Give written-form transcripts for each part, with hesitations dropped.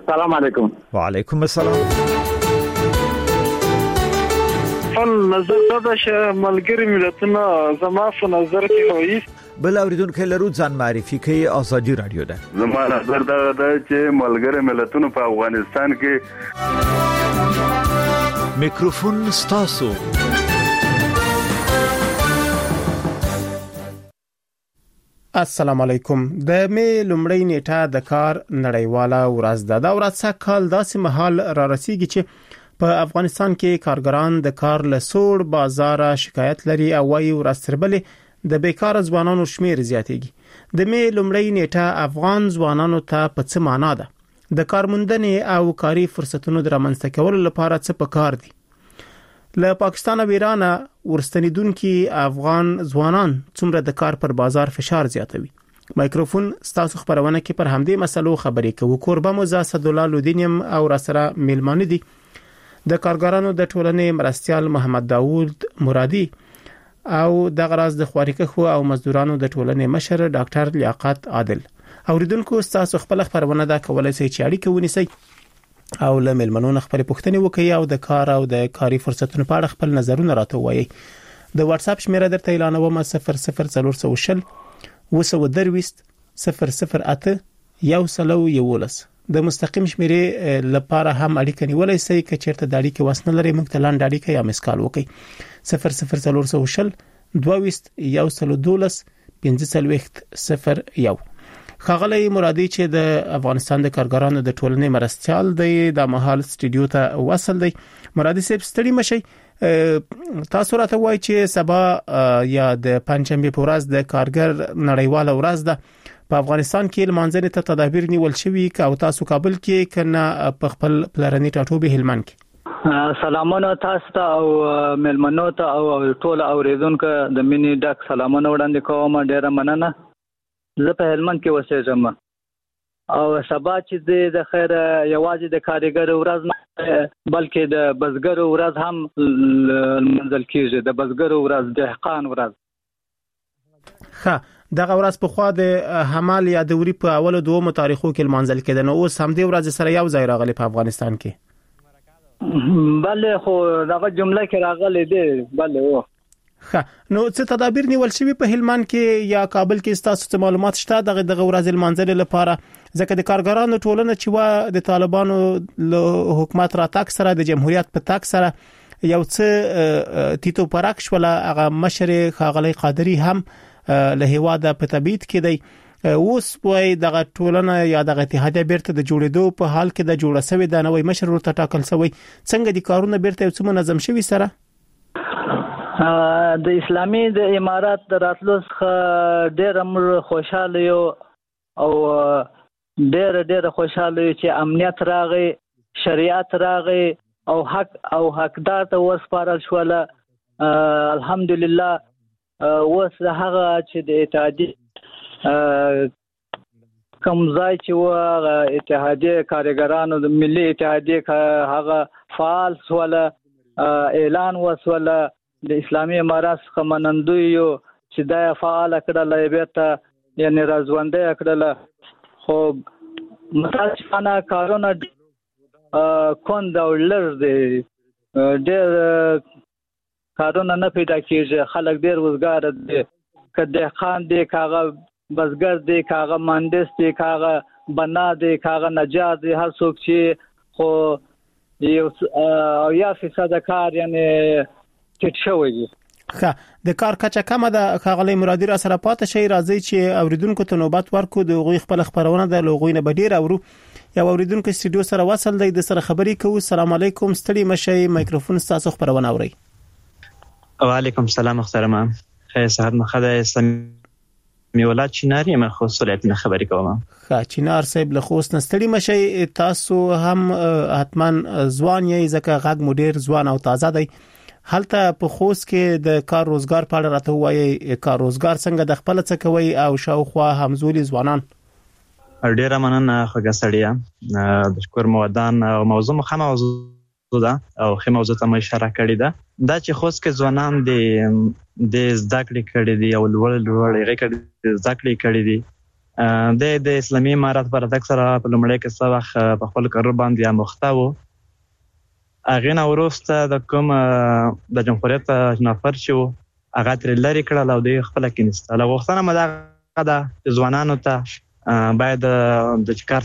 السلام علیکم. وعلیکم السلام. نظر دا چې ملګری ملتونه زما په نظر کې وایي بل اوریدونکو لرو ځان معرفي کوي ازادي رادیو ده. زما نظر دا چې ملګری ملتونه په افغانستان کې میکروفون ستاسو. السلام علیکم. د می لومړی نیټه د کار نړیواله ورځ ده. دا ورځ څه کال داسې مهال را رسیږي چې په افغانستان کې کارګران د کار له سوړ بازار شکایت لري او وايي ورځ تر بلې د بیکار ځوانانو شمیر زیاتېږي. د می لومړی نیټه افغان ځوانانو ته په څه معنا ده؟ د کارموندنې او کاري فرصتونو د رامنځته کولو لپاره څه پکار دي؟ له پاکستان او ایران ورستنیدونکو افغان ځوانان څومره د کار پر بازار فشار زیاتوي؟ مایکروفون ستاسو خبرونه کې پر همدې مسلو خبرې کوو. کوربه مو اسد الله لودینیم او راسره میلمانه دي د کارګرانو د ټولنې مرستيال محمد داوود مرادي او د غراز د خوارکخو او مزدورانو د ټولنې مشر ډاکټر لیاقت عادل. اوریدونکو تاسو خپل خبرونه دا کولای شئ چې اړیکه ونیسئ او له ملمنونو خبرې پوښتنې وکړئ او د کار او د کاري فرصتونو په اړه خپل نظرونه راته وایي. د واتس اپ شمیره درته اعلانوم 00420 وسودرويست 008 111. د مستقیم شمیرې لپاره هم اړیکه نیولای شئ چې چیرته د اړیکې وسنه لري موږ ته لاندې اړیکه یا مسکال وکړئ 00420 212 1501. خاغلی مرادي چې د افغانستان د کارګرانو د ټولنې مرستيال دی د مهال سټډیو ته وصل دی. مرادي صاحب ستړي مشي، تاسو راته وایي چې سبا یا د پنځمبه په ورځ د کارګر نړیواله ورځ ده. په افغانستان کې لمانځنې ته تدابیر نیول شوي او تاسو کابل کې کنه په خپل پلرني ټاټوبه هلمند کې. سلامونه تاسو ته او ملمنو ته او ټول اوریدونکو د مینې ډک سلامونه وړاندې کوم. ډیره مننه. زه په هلمند کې اوسېږم او سبا چې د خیر یوازې د کارګر ورځ نه بلکې د بزګر ورځ هم منځل کېږي. د بزګر ورځ، د دهقان ورځ. ښه، دغه ورځ په خوا د حمل یا د وری په اولو دوه تاریخو کې منځل کېده. نو اوس هم د ورځ سره یو ځای راغلی په افغانستان کې. بله خو دغه جمله کې راغلی دی. بله و. ښه، نو څه تدابیر نیول شوي په هلمند کې یا کابل کې؟ تاسو څه معلومات شته دغه ورځ منځل لپاره؟ ځکه د کارګرانو ټولنه چې وا د طالبانو له حکومت را تک سره د جمهوریت په تک سره یو څه تیتو پرک شول. هغه مشر خاغلی قادری هم له هواده په تبعید کې دی. اوس وای دغه ټولنه یا دغه اتحادیه بیرته د جوړېدو په حال کې د جوړه سوي د نوې مشر ورته ټاکل سوی. څنګه دي کارونه بیرته یو څه منظم شوي سره؟ د اسلامي د امارات د راتلو څخه ډېر خوشاله یو او ډېر خوشاله یو چې امنیت راغی، شریعت راغی او حق او حقدار ته وسپارل شول. الحمدلله. اوس هغه چې د اتحادیه کوم ځای چې و اتحادیه کارګرانو د ملي اتحادیه هغه فعال سول، اعلان وسوله د اسلامي امارات څخه منندوی یو چې دا فعال کړل بیرته یعنی راځوندې کړل. خو متاسفانه کارونه کوند او لر دي، ډېر کارونه نه پیدا کیږي. خلک ډېر وزګار دي، کده خان دي، کاغه بزګر دي، کاغه مهندس دي، کاغه بنا دي، کاغه نجار دي. هر څوک چې خو یو یا فیصد کار یعنی ټیټ شوی دی. ښه، د کار کچه کمه ده. خاغلی مرادي را سره پاتې شي. راځي چې اوریدونکو ته نوبت ورکو. د غوي خپل خبرونه د لوغوینه بدیر اورو. یا اوریدونکو استډیو سره وصل دی، د سره خبرې کوو. السلام علیکم. ستړي مشي، مایکروفون تاسو خبرونه اوري. وعلیکم السلام محترمه. خیر صحت مخده اسلامي ولایت چینار یم، خو صلیت نه خبرې کوم. ښه، چینار صاحب له خوست نستړي مشي. تاسو هم حتمان ځوان یې، ځکه غږ مو ډیر ځوان او تازه دی. هلته په خوست کې د کار روزګار په اړه راته وایي. کار روزګار څنګه د خپل څه کوي او شاوخوا همزولي ځوانان؟ ډیره مننه خوږه سړیا. د شکر مودان او موضوع مخه موضوع ده او خې موضوع ته مې اشاره کړې ده. دا چې خوست کې ځوانان د زده کړې کړې دي او لوړ غږ زده کړې کړې دي د اسلامي امارات پر تک سره په لومړی کې څه وخت په خپل کار باندې مخته وو. هغه نه وروسته د کوم د جمهوریت نفر چې هغه تر لري کړل او د خپل کې نسته له غوښتنه مداغه ده ځوانانو ته باید د کار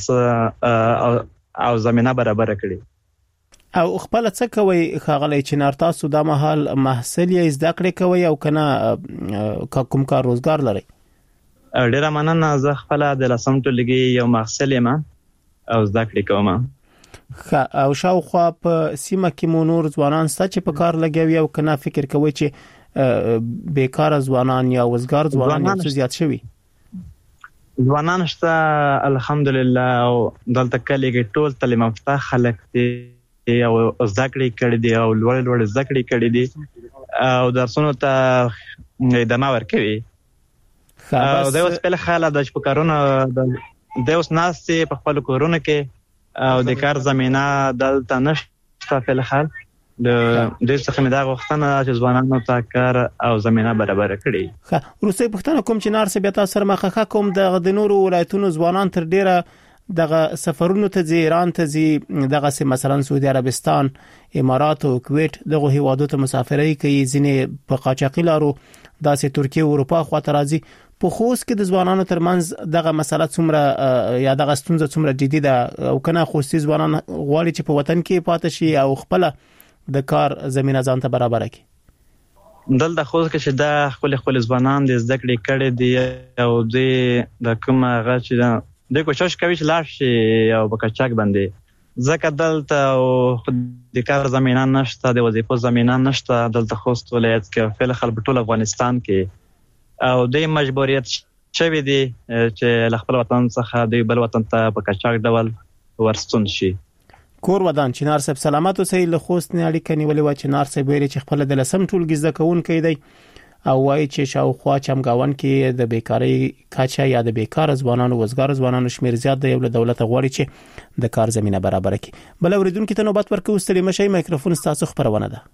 او زمينه برابر کړي. او خپل څه کوي خاغلی چې نار تاسو د مهال محصل یې زده کړې کوي او کنه کوم کار روزګار لري؟ ډیره مننه. زه خپل د لسم ټولګي یو محصل یم او زده کړې کوم. او شاوخوا په سیمه کې مو نور ځوانان ستا چې په کار لګوي او کنه فکر کوي چې بیکاره ځوانان یا وزګار ځوانان څه زیات شوي؟ ځوانان شته الحمدلله او دلته کلی کې ټول تعلیم یافته خلک دي او زده کړې کړي دي او لوړ زده کړې کړي دي او درسونو ته ادامه ورکوي. او دا اوس په حاله د شپکارونو د اوس ناستې په خپل کورونو کې او د کار زمينه دلته نشته په حال د څه خمه دا غوښتنه چې ځوانانو ته کار او زمينه برابر کړي. روسي پښتنه کوم چې نار سبیا تاسو سره مخه کوم د نورو ولایتونو ځوانان تر ډیره دغه سفرونو ته ایران ته دغه مثلا سعودي عربستان، امارات او کویت دغه هیوادو ته مسافرۍ کوي، ځینې په قاچاقي لارو داسې ترکیه او اروپا خواته راځي. په خوست کې د ځوانانو ترمنځ دغه مسله څومره یا دغه ستونزه څومره جدي ده او کنه خوستي ځوانان غواړي چې په وطن کې پاتې شي او خپل د کار زمينه ځان ته برابر کړي؟ دلته خو کې چې دا خپل ځوانان د زده کړې کړي دي او د کومه غا چې د کوشش کوي چې لاړ شي او په کچاک باندې ځکه دلته او د کار زمينه نشته، د وظیفو زمينه نشته. دلته خوست ولایت کې فعل خلک ټول افغانستان کې او د مجبوریت شوی دي چې خپل وطن څخه د بل وطن ته په کچاک ډول ورستون شي. کور ودان چنار صاحب سلامت اوسئ. له خوست نه اړیکه نیولې و چنار صاحب ویلي چې خپل د لسم ټولګي زده کوونکی دی او وایي چې شاوخوا چمګاون کې د بیکاری کچا یا د بیکار ځوانانو وزګار ځوانانو شمیر زیات دی او له دولت غواړي چې د کار زمينه برابر کړي. بل اوریدونکو ته نوبت ورکوي. ستړي مشي مایکروفون تاسو خبرونه ده.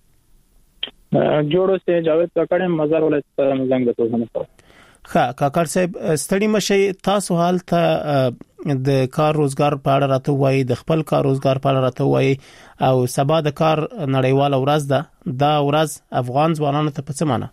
جوړو سه جاوید کاکړ مزار ولایت زنګ د توګه. کاکړ صاحب ستړي مشي تاسو حالت د کار روزګار په اړه راته وایي، د خپل کار روزګار په اړه راته وایي او سبا د کار نړیواله ورځ ده. دا ورځ افغان ځوانانو ته په څه معنی؟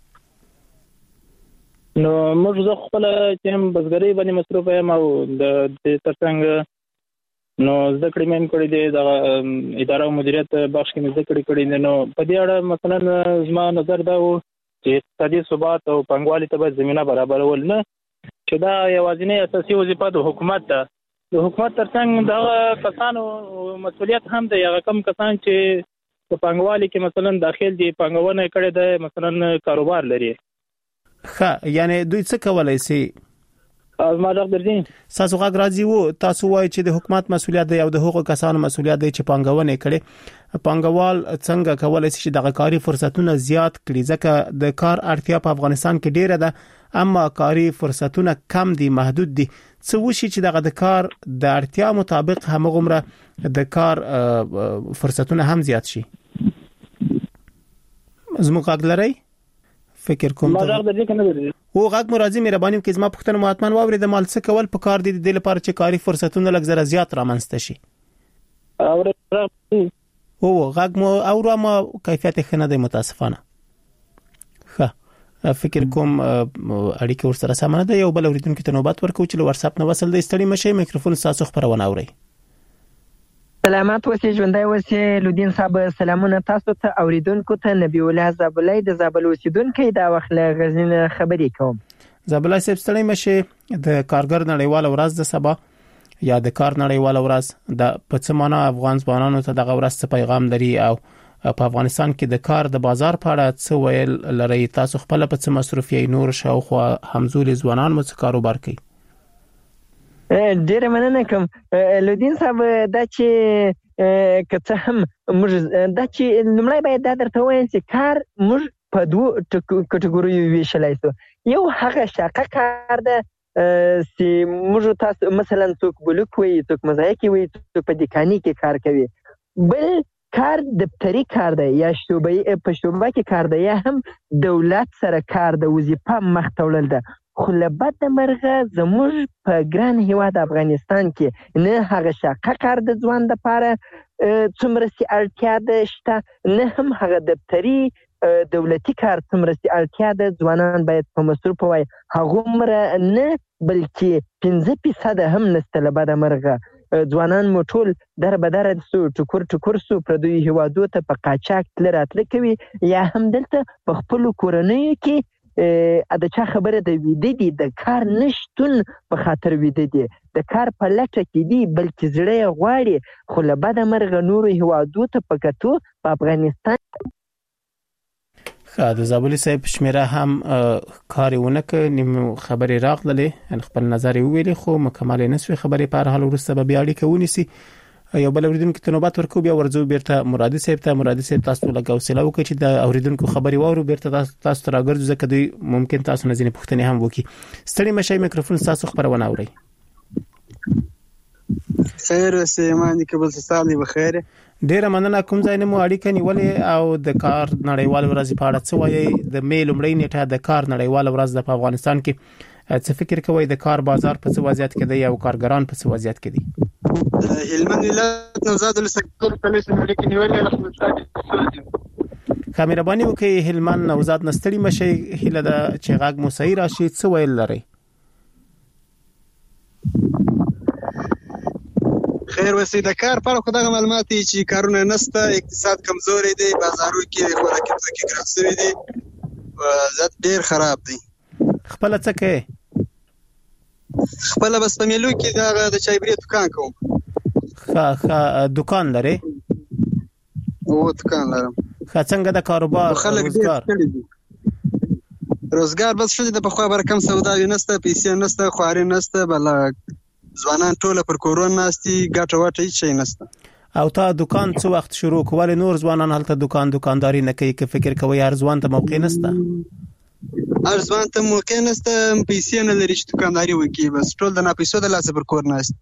نو موږ زه خپل چې بزګرۍ باندې مصروف یم او د ترڅنګ نو زده کړې مې کړې دي د اداره او مدیریت بخش کې زده کړې دي. نو په دې اړه مثلا زما نظر دا و چې اقتصادي ثبات او پنګوالي ته باید زمينه برابرول نه چې دا یوازینی اساسي وظیفه د حکومت ده. د حکومت ترڅنګ دغه کسانو مسؤلیت هم دی. هغه کم کسان چې په پنګوالي کې مثلا داخل دي پنګونه کړي ده مثلا کاروبار لري. یعنی دوی څه کولای شي؟ ما دا درځي تاسو غږ راځي وو تاسو وایي چې د حکومت مسؤلیت دی او د حقوقو کسانو مسؤلیت دی چې پنګونه کړي. پنګوال څنګه کولای شي چې د کاري فرصتونه زیات کړي؟ ځکه د کار اړتیا په افغانستان کې ډیره ده اما کاري فرصتونه کم دي، محدود دي. څه وشي چې د کار د اړتیا مطابق همغومره د کار فرصتونه هم زیات شي؟ زموږ غږ لري فکر کوم ما غږ درځي کنه درځي او غږ مرضی مهرباني کې زما پښتنه مهاتمن واوري د مال څه کول په کار دي د لپاره چې کاري فرصتونه لږ زره زیات رامنځته شي. او غږ مو اورو ما کیفیت خنه د متاسفانه فکر کوم اړیکه ورسره سمانه ده. یو بل اوریدونکو ته نوبت ورکو چې واتس اپ نو وصل د استړي مشه میکروفون تاسو خبرونه اوري. سلامات اوسئ، ژوندۍ اوسئ. لودین صاحب سلامونه تاسو ته اوریدونکو ته. نبی الله زابلای د زابل اوسیدونکو دا وخت له غزنین خبرې کوم. زابلای صاحب ستړي مشه د کارګر نړیواله ورځ د سبا یا د کار نړیواله ورځ د پڅمانه افغان ځوانانو ته دغه ورځ څه پیغام لري او په افغانستان کې د کار د بازار په اړه څه ویل لري؟ تاسو خپل په څه مصروف یې؟ نور شاوخوا همزول ځوانان مو څه کاروبار کوي؟ ډیره مننه کوم لودین صاحب. دا چې کته هم موږ دا چې لمړی باید دا درته وایم چې کار موږ په دوه کټګوریو ویشلای شو. یو هغه شاقه کار ده چې موږ تاسو مثلا څوک بلوک وي، څوک مزایکی وي، څوک په دکاني کې کار کوي. بل کار دفتری کار دی یا شوبې په شوبه کې کار دی یا هم دولت سره کار د وظیفه مخ تولل ده. خو له بده مرغه زموږ په ګران هیواد افغانستان کې نه هغه شاقه کار د ځوان لپاره څومره سي اړتیا ده شته، نه هم هغه دفتري دولتي کار څومره سي اړتیا ده. ځوانان باید په مصروف وای هغومره نه، بلکې 5% هم نسته له بده مرغه. ځوانان مو ټول در بدر سو ټکور سو پردوی هیوادو ته په قاچاق تل راتله کوي، یا هم دلته په خپل کورنیو کې د چا خبره د ویده دي، د کار نشتون په خاطر ویده دي، د کار په لټه کې دي، بلکې زړه یې غواړي. خو له بده مرغه نورو هیوادو ته په کتو په افغانستان د زابل صاحب شمیره هم کارونه ک نیم خبري راغله خپل نظر ویلي، خو مکمل نسوي خبري په هر حال ورسته به بیا اړیکه ونیسي. یو بل اوریدونکو ته نوبت ورکو، بیا ورځو بیرته مرادي صاحب تاسو له حوصله وکړئ چې د اوریدونکو خبري وورو، بیرته تاسو ته راګرځو ځکه دوی ممکن تاسو نه ځینې پوښتنې هم وکړي. ستړي مشي میکروفون تاسو خبرونه اوري. خیر اوسې ماندې کبل ستاسو بخیر. ډیره مننه. کوم ځای نه مو اړیکه نیولې او د کار نړیوال ورځ په اړه څه وایي؟ د می لومړۍ نیټه د کار نړیوال ورځ په افغانستان کې څه فکر کوي؟ د کار بازار په څه وضعیت کې دی او کارګران په څه وضعیت کې دي؟ هلمند ولایت نوزاد السکتور پولیس اړیکه نیولې رحمت الله. کامیرباني وکي هلمند نوزاد نستړي مشي هله د چغاګ مو صحیح راشي څه ویل لري؟ خیر وسې د کار پر خدغه معلومات چې کارونه نسته، اقتصاد کمزوري دی، بازارو کې خوراکي توکي ګران شوی دی، وضعیت ډیر خراب دی. خپل څه کې خپل بس په میلو کې د چای بری دکان کوم. دکان لري؟ او دکان لرم. څنګه د کاروبار روزګار بس شته د بخوا بر کم سوداوي نسته، پیسې نسته، خواري نسته، بل ځوانان ټول پر کورونا ناستي، ګټه واټه هیڅ شي نسته. او تا دکان څو وخت شروع کول؟ نور ځوانان هلته دکانداري نه کوي؟ که فکر کوي هر ځوان ته موقع نسته؟ هر ځوان ته موقع نسته، پیسې نه لري چې دکانداري وکړي، بس ټول د ناپیسو د لاسه پر کور ناست.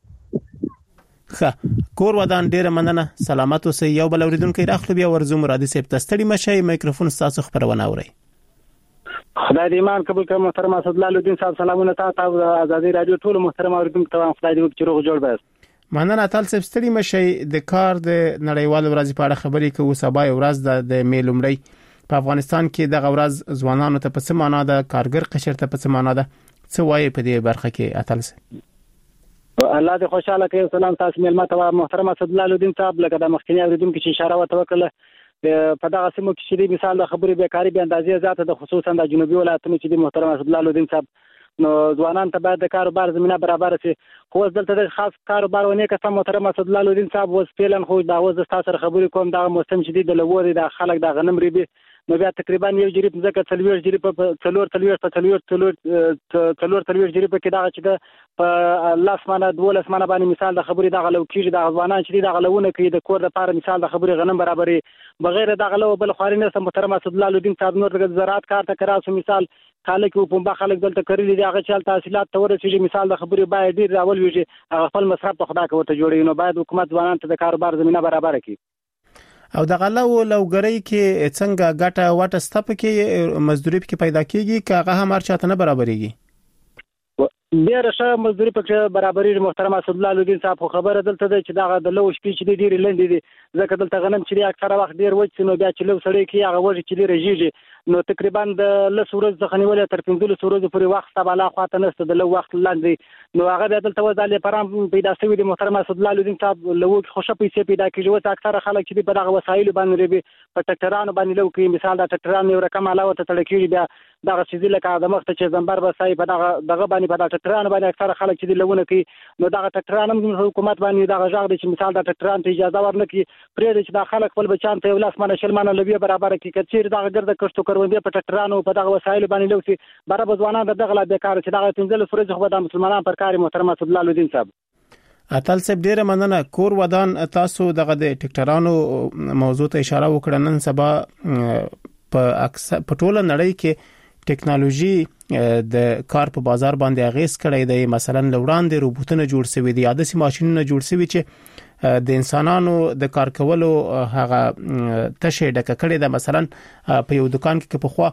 کور ودان. ډیره مننه، سلامت اوسئ. یو بل اوریدونکو راخلو، بیا ورزو مرادي صاحب تستړي مشي میکروفون تاسو خبرونه اوري. خدای دې ایمان قبول کړي. محترم اسد الله الدین صاحب سلامونه تاسو د ازادي رادیو ټول محترم اوریدونکو ته خدای دې وکړي روغ جوړ بس. مننه. تاسو ستړي مشي. د کار د نړیوال ورځ په اړه خبرې کوو. سبا ورځ د می لومړۍ په افغانستان کې د غورز ځوانانو ته په څه معنا ده، کارګر قشر ته په څه معنا ده، څه وایي په دې برخه کې اتلس؟ الله دې خوشاله کړي. سلام تاسو ملما ته محترم اسد الله الدین صاحب، لکه د مخکنی اوریدونکو چې اشاره وکړه په دغه سیمو کې چې مثال د خبرې بیکاری به اندازې زیاته ده، خصوصا د جنوبي ولایتونو چې د محترم اسد الله الدین صاحب نو ځوانان ته باید د کاروبار زمينه برابر شي. خو دلته د خاص کاروبار ونه کسه محترم اسد الله الدین صاحب وس پیلن خو دا وز تاسو خبرې کوم دا موسم شدید د لوري د خلک د غنم ریبي نو بیا تقریبا یو جریب ځکه 40 جریب په 4 جریب کې دا چې په لاس مانه 12 مانه باندې مثال د خبرې د غلو کیږي د ځوانان چې د غلوونه کوي د کور لپاره مثال د خبرې غنم برابرې بغیر د غلو بل خاري نه محترم اسد الله الدین صاحب نور د زراعت کار ته کراسو مثال خلک په بمبا خلک دلته کړی دي هغه چل تحصیلات تور چې مثال د خبرې باید ډیر راول ویږي هغه خپل مصرف په خدا کوته جوړي نو باید حکومت ځوانان ته د کاروبار زمينه برابر کړي. او د غلو لوګرۍ کې څنګه ګټه واټه ستپ کې مزدوري کې پیدا کیږي که هغه هم هر چاته نه برابرېږي؟ ډیر ښه مزدوري په برابرۍ محترم اسد الله الدین صاحب خبره دلته ده چې دا د لو شپې چې ډیر لنډ دي ځکه دلته غنم چې اکثره وخت ډیر وځي نو بیا چې لو سړی کې هغه وږي چې ډیر ژیږي نو تقریبا د لس ورځې ځخه نیولې تر 15 ورځې پورې وخت تباله خواته نشته د لو وخت لاندې نو هغه بیا دلته وځاله پرام پیدا شوی د محترم اسد الله الدین صاحب لو خوشا پیسې پیدا کیږي او اکثره خلک چې په دغه وسایل باندې ریبي په ټکټرانو باندې لو کې مثال د ټکټرانو یو رقم علاوه ته تړکیږي بیا دغه چې لکه د مخ ته چې زمبر بسای په دغه باندې په ټکټرانو باندې اکثره خلک چې لونه کوي نو دغه ټکټرانو حکومت باندې دغه ځاګ دي چې مثال د ټکټران ته اجازه ورنکړي پرې چې د خلک خپل بچان ته ولاس منه شلمانه لوي برابر کی کچیر دغه ګرد کښتو کروندې په ټکټرانو په دغه وسایل باندې لوسي برابر ځوانان دغه لا بیکار چې دغه 15 فرض خو د مسلمانانو پر کار محترم اسد الله الدین صاحب اتل صاحب ډیره مننه. کور ودان تاسو دغه د ټکټرانو موضوع ته اشاره وکړه. نن سبا په ټوله نړۍ کې ټیکنالوژي د کار په بازار باندې اغیز کړی دی. مثلا لوړاندې روبوټونه جوړ شوي دي، عادي ماشينونه جوړ شوي چې د انسانانو د کار کولو هغه تشه ډکه کړی ده. مثلا په یو دکان کې په خوا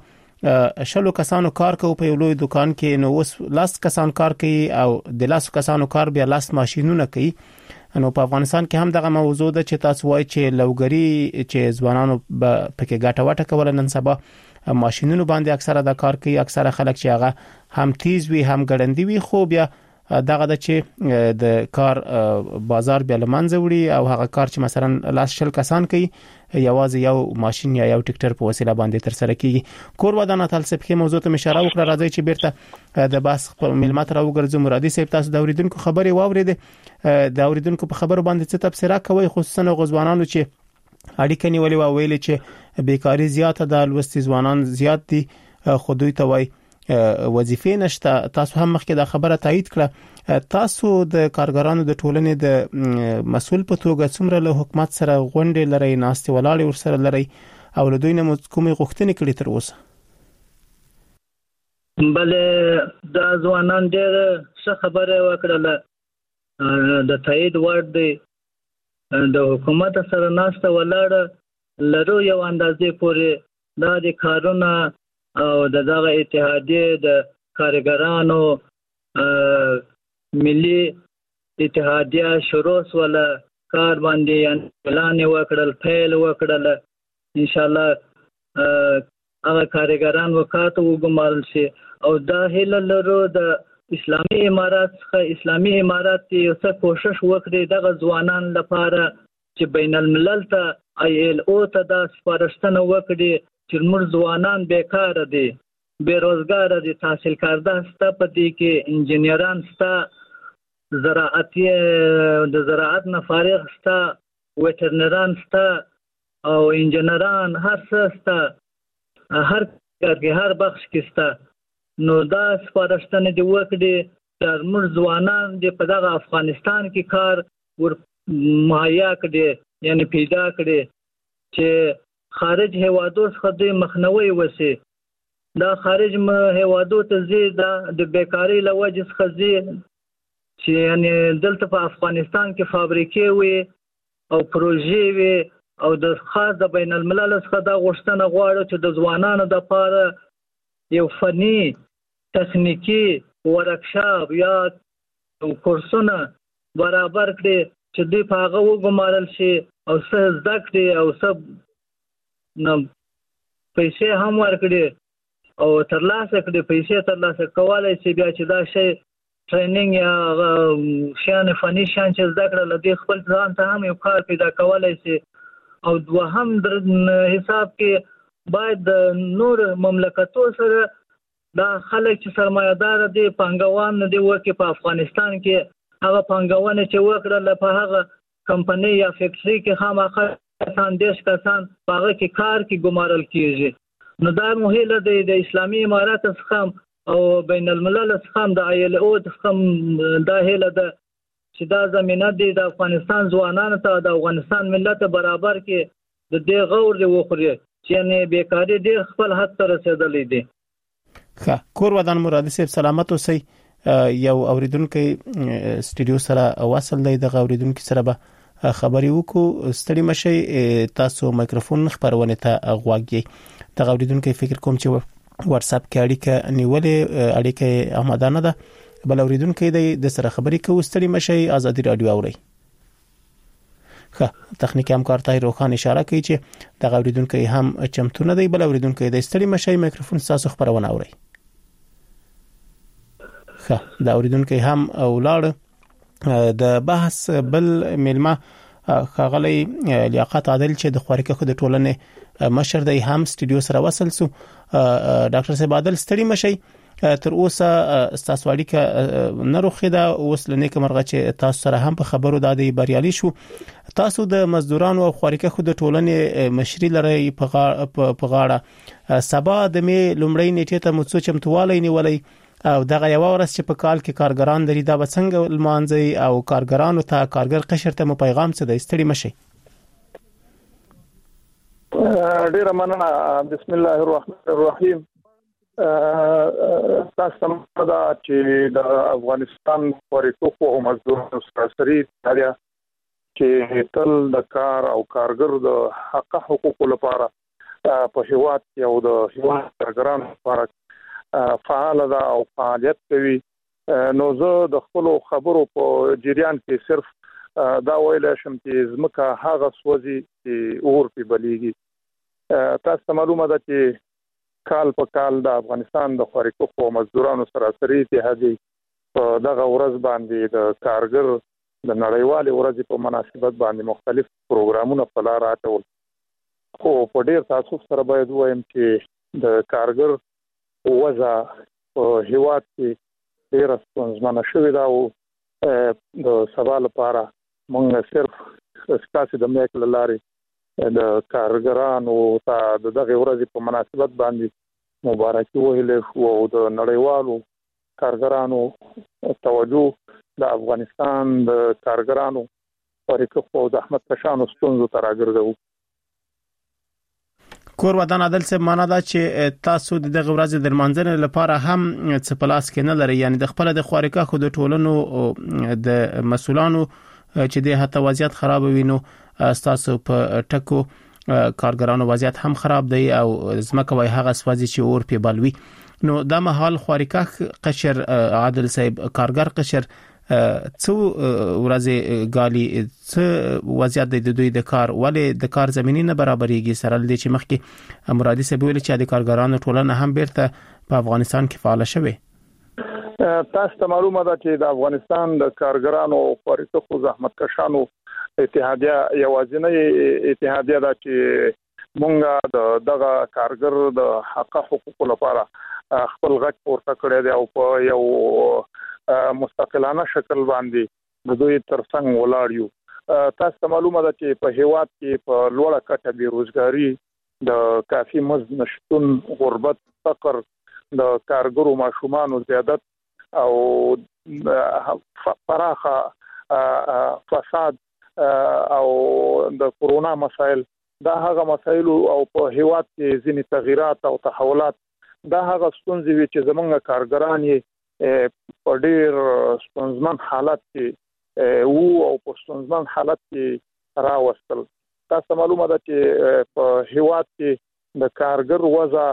شلو کسانو کار کوي په یو لوی دکان کې، نو اوس لاس کسان کار کوي او د لاس کسانو کار بیا لاس ماشينونه کوي. نو په افغانستان کې هم دغه موضوع ده چې تاسو وایي چې لوګری چې ځوانانو پکې ګټه وټه کول نن سبا ماشينونو باندې اکثره د کار کوي. اکثره خلک چې هغه هم تیز وي هم ګړندی وي، خو بیا دغه د چې د کار بازار بیا لمنځه وړي او هغه کار چې مثلا لاس شل کسان کوي یوازې یو ماشين یا یو ټریکټر په وسیله باندې تر سره کیږي. کور ودانه تلسب کې موضوع ته اشاره وکړه. راځي چې بیرته د باس ملمات راوګرځو. مرادي صاحب تاسو د اوریدونکو خبري واورېده، د اوریدونکو په خبرو باندې څه تبصره کوي، خصوصا غوځوانانو چې اړیکه نیولې و ویل چې بیکاری زیاته ده، لوستي ځوانان زیات دي، خو دوی ته وایي وظیفې نشته. تاسو هم مخکې دا خبره تایید کړه. تاسو د کارګرانو د ټولنې د مسؤل په توګه څومره له حکومت سره غونډې لري، ناستې ولاړې ورسره لري او له دوی نه کومې غوښتنې کړې تر اوسه؟ بله دا ځوانان ډېر ښه خبره وکړله، د تایید وړ دی. د حکومت سره ناسته ولاړه لرو یو اندازې پورې دا د کارونه او دغه اتحادیه د کارګرانو ملي اتحادیه شروع ولا کار باندې اعلان وکړل، پیل وکړل. ان شاء الله هغه کارګران وکاته وګمارل شي او دا هله لرو د اسلامي امارات څخه اسلامي امارات یو څه کوشش وکړي دغه ځوانان لپاره چې بین الملل ته ILO ته دا سپارښتنه وکړي چې موږ ځوانان بیکاره دي، بیروزګار دي، تحصیل کارده ستا په دې کې انجینران ستا، د زراعت نه فارغ ستا، ویټرنران ستا او انجینران هر څه ستا، هر کار کې هر بخش کې ستا. نو دا سپارښتنه دې وکړي چې موږ ځوانان دې په دغه افغانستان کې کار ور مهیا کړي، یعنی پیدا کړي چې خارج هیوادو څخه دوی مخنیوي وشي. دا خارج هیوادو ته زی د بیکاری له وجې څخه زی چې یعنی دلته په افغانستان کې فابریکې وي او پروژې وي او د خاص د بین الملل څخه دا غوښتنه غواړي چې د ځوانانو د لپاره یو فني تخنیکی ورکشاپ یا کورسونه برابر کړي چې دوی په هغه وګمارل شي او څه زده کړي او څه نو پیسې هم ورکړي او ترلاسه کړي، پیسې ترلاسه کولای شي بیا چې دا شی ټریننګ یا شان فني شان چې زده کړل د خپل ځان ته هم یو کار پیدا کولای شي. او دوهم در حساب کې باید د نور مملکتو سره دا خلک چې سرمایه‌دار دي پانګوان دي وکي په افغانستان کې هغه پانګونه چې وکړل په هغه کمپنۍ یا فیکټری کې خامخا کسان دیش کسان هغه کې کار کې ګمارل کیږي. نو دا مهله د اسلامي امارات څخه او بین الملل څخه د ILO څخه دا هله ده چې دا زمينه د افغانستان ځوانانو ته د افغانستان ملت برابر کې د دې غور دی وخوري چې نه بیکاری ډېر خپل حد ته رسیدلې دي. ښه، کور ودان مرادي صاحب سلامت اوسئ. یو اوریدونکو سټډیو سره وصل دی، د اوریدونکو سره به خبري وکړو. ستړي مشي، تاسو مایکروفون خبرونه ته غواګي. د اوریدونکو فکر کوم چې واتس اپ کې اړیکه نیولې، اړیکه آمادانه ده، بل اوریدونکو د سره خبري کوو. ستړي مشي، آزادي رادیو اوري. ښه، تخنیکی همکار ته روخان اشاره کوي چې د اوریدونکو هم چمتو نه دی، بل اوریدونکو د ستړي مشي مایکروفون تاسو خبرونه اوري. ښه، د اوریدونکو هم ولاړ د بحث بل ملما خغلی لیاقت عادل چې د خوارکه د ټولنې مشر دی هم سټډیو سره وصل سو. ډاکټر صاحب عادل ستړي مشي، تر اوسه تاسو اړیکه نه روخیده، اوس لنه کومرغه چې تاسو سره هم په خبرو دادې بریالي شو. تاسو د مزدورانو او خوارکه د ټولنې مشري لري په غاړه. سبا د می لومړی نیټه ته مڅو چمتوالی نیولې او دغه یو ورځ چې په کال کې کارګران لري دا به څنګه لمانځي او کارګرانو ته کارګر قشر ته مو پیغام څه دی؟ ستړي مشي. ډیر مننه. بسم الله الرحمن الرحیم. تاسو دا چې د افغانستان خوارکو او مزدورانو سره دا چې تل د کار او کارګر د حق حقوقو لپاره په هیواد کې او د هیواد کارګرانو لپاره فعال ده او فعالیت کوي. نو زه د خپل خبرو په جریان کې صرف دا ویل شم چې زمکه هغه سوځي چې اور په بلیږي. تاسو معلومه ده چې کال په کال د افغانستان د خوارکو مزدورانو سراسري اتحادیې په دغه ورځ باندې د کارګر د نړیوالې ورځې په مناسبت باندې مختلف پروګرامونه په لار اچول. خو په ډیر تاسف سره باید وایم چې د کارګر وضع په هیواد کې ډیر ستونزمنه شوې ده او د سبا لپاره موږ صرف ستاسو د میک لارې د کارګرانو ته دغه ورځې په مناسبت باندې مبارکي ویلې شو او د نړیوالو کارګرانو توجه د افغانستان د کارګرانو خوارکو او د احمد کشانو ستونزو ته راګرځو. کور ودان عدل سے معنا دا چې تاسو د دغه ورځې د منځنه لپاره هم څه پلاس کې نه لري، یعنی د خپل د خوارکو خو د ټولنو د مسولانو چې د هټه وضعیت خراب وینو تاسو په ټکو کارګرانو وضعیت هم خراب دی او زمکه وای هغه سوځي چې اور په بلوي. نو دا مهال خوارکه قشر عادل صاحب کارګر قشر څو ورځې غالي څه وضعیت د دوی د کار ولې د کار زميني نه برابرېږي سره لدې چې مخکې مرادي سبب ویل چې د کارګرانو ټولنه هم بیرته په افغانستان کې فعال شوه. تاسو ته معلومه ده چې د افغانستان د کارګرانو خوارکو زحمت کشانو اتحادیه یوازینی اتحادیه ده چې مونږه دغه کارګر د حق حقوقو لپاره خپل غږ پورته کړی دی او په یو مستقلانه شکل باندې د دوی ترڅنګ ولاړ یو. تاسو ته معلومه ده چې په هیواد کې په لوړه کچه بیروزګاری، د کافي مزد نشټون، غربت، فقر، د کارګرو ماشومانو زیادت او پراخه فساد او د کورونا مسائل، دا هغه مسائل او په هیواد کې ځینې تغیرات او تحولات، دا هغه ستونزې وي چې زمونږ کارګران یې په ډیر ستونزمن حالت کې او په ستونزمن حالت کې راوستل. تاسو معلومه ده چې په هیواد کې د کارګر وضع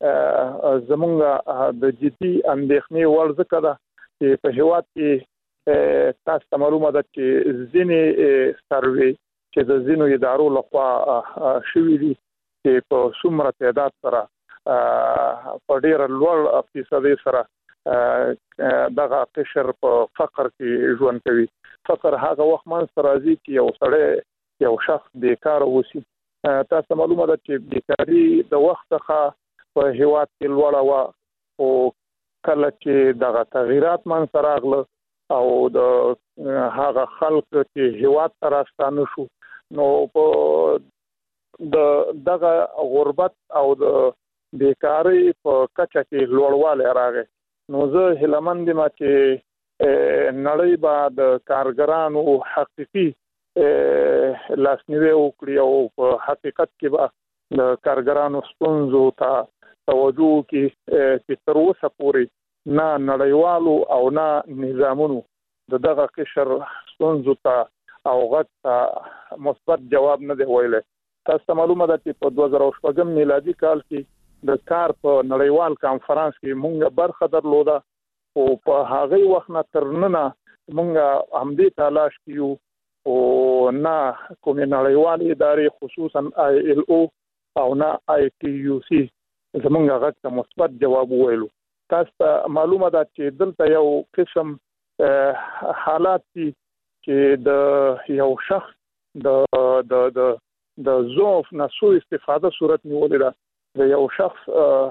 زمونږ د جدي اندېښنې وړ ځکه ده چې په هیواد کې تاسو معلومه ده چې ځینې سروې چې د ځینو ادارو لخوا شوې دي چې په څومره تعداد سره په ډیر لوړ فیصدي سره دغه قشر په فقر کې ژوند کوي. فقر هغه وخت منځ راځي چې یو سړی یو شخص بیکار وسی. تاسو معلومه ده چې بیکاری د وخت څخه په هیواد کې لوړه و او کله چې دغه تغیرات منځ راغله او د هغه خلک چې هیواد ته راستانه شو، نو په دغه غربت او د بیکاری په کچه کې لوړوالی راغی. نو زه هیلمند یم چې نړۍ به د کارګرانو حقيقي لاسنیوي وکړي او په حقیقت کې به د کارګرانو ستونزو ته توجه وکړي چې تر اوسه پورې نه نړیوالو او نه نظامونو دغه قشر ستونزو ته او غږ ته مثبت جواب نه دی ویلی. تاسو معلومه ده چې په 2014 میلادي کال کې د کار په نړیوال کانفرنس کې مونږه برخه درلوده او په هغه وخت نه ترننه مونږه همدې تلاش کیو او نه کوم نړیوال ادارې خصوصا ILO او نه ITUC زمونږه غږ ته مثبت جواب ویلو. تاسو معلومه ده چې دلته یو قسم حالات دي چې د یو شخص د ضعف نه سوء استفاده صورت نیولې ده، د یو شخص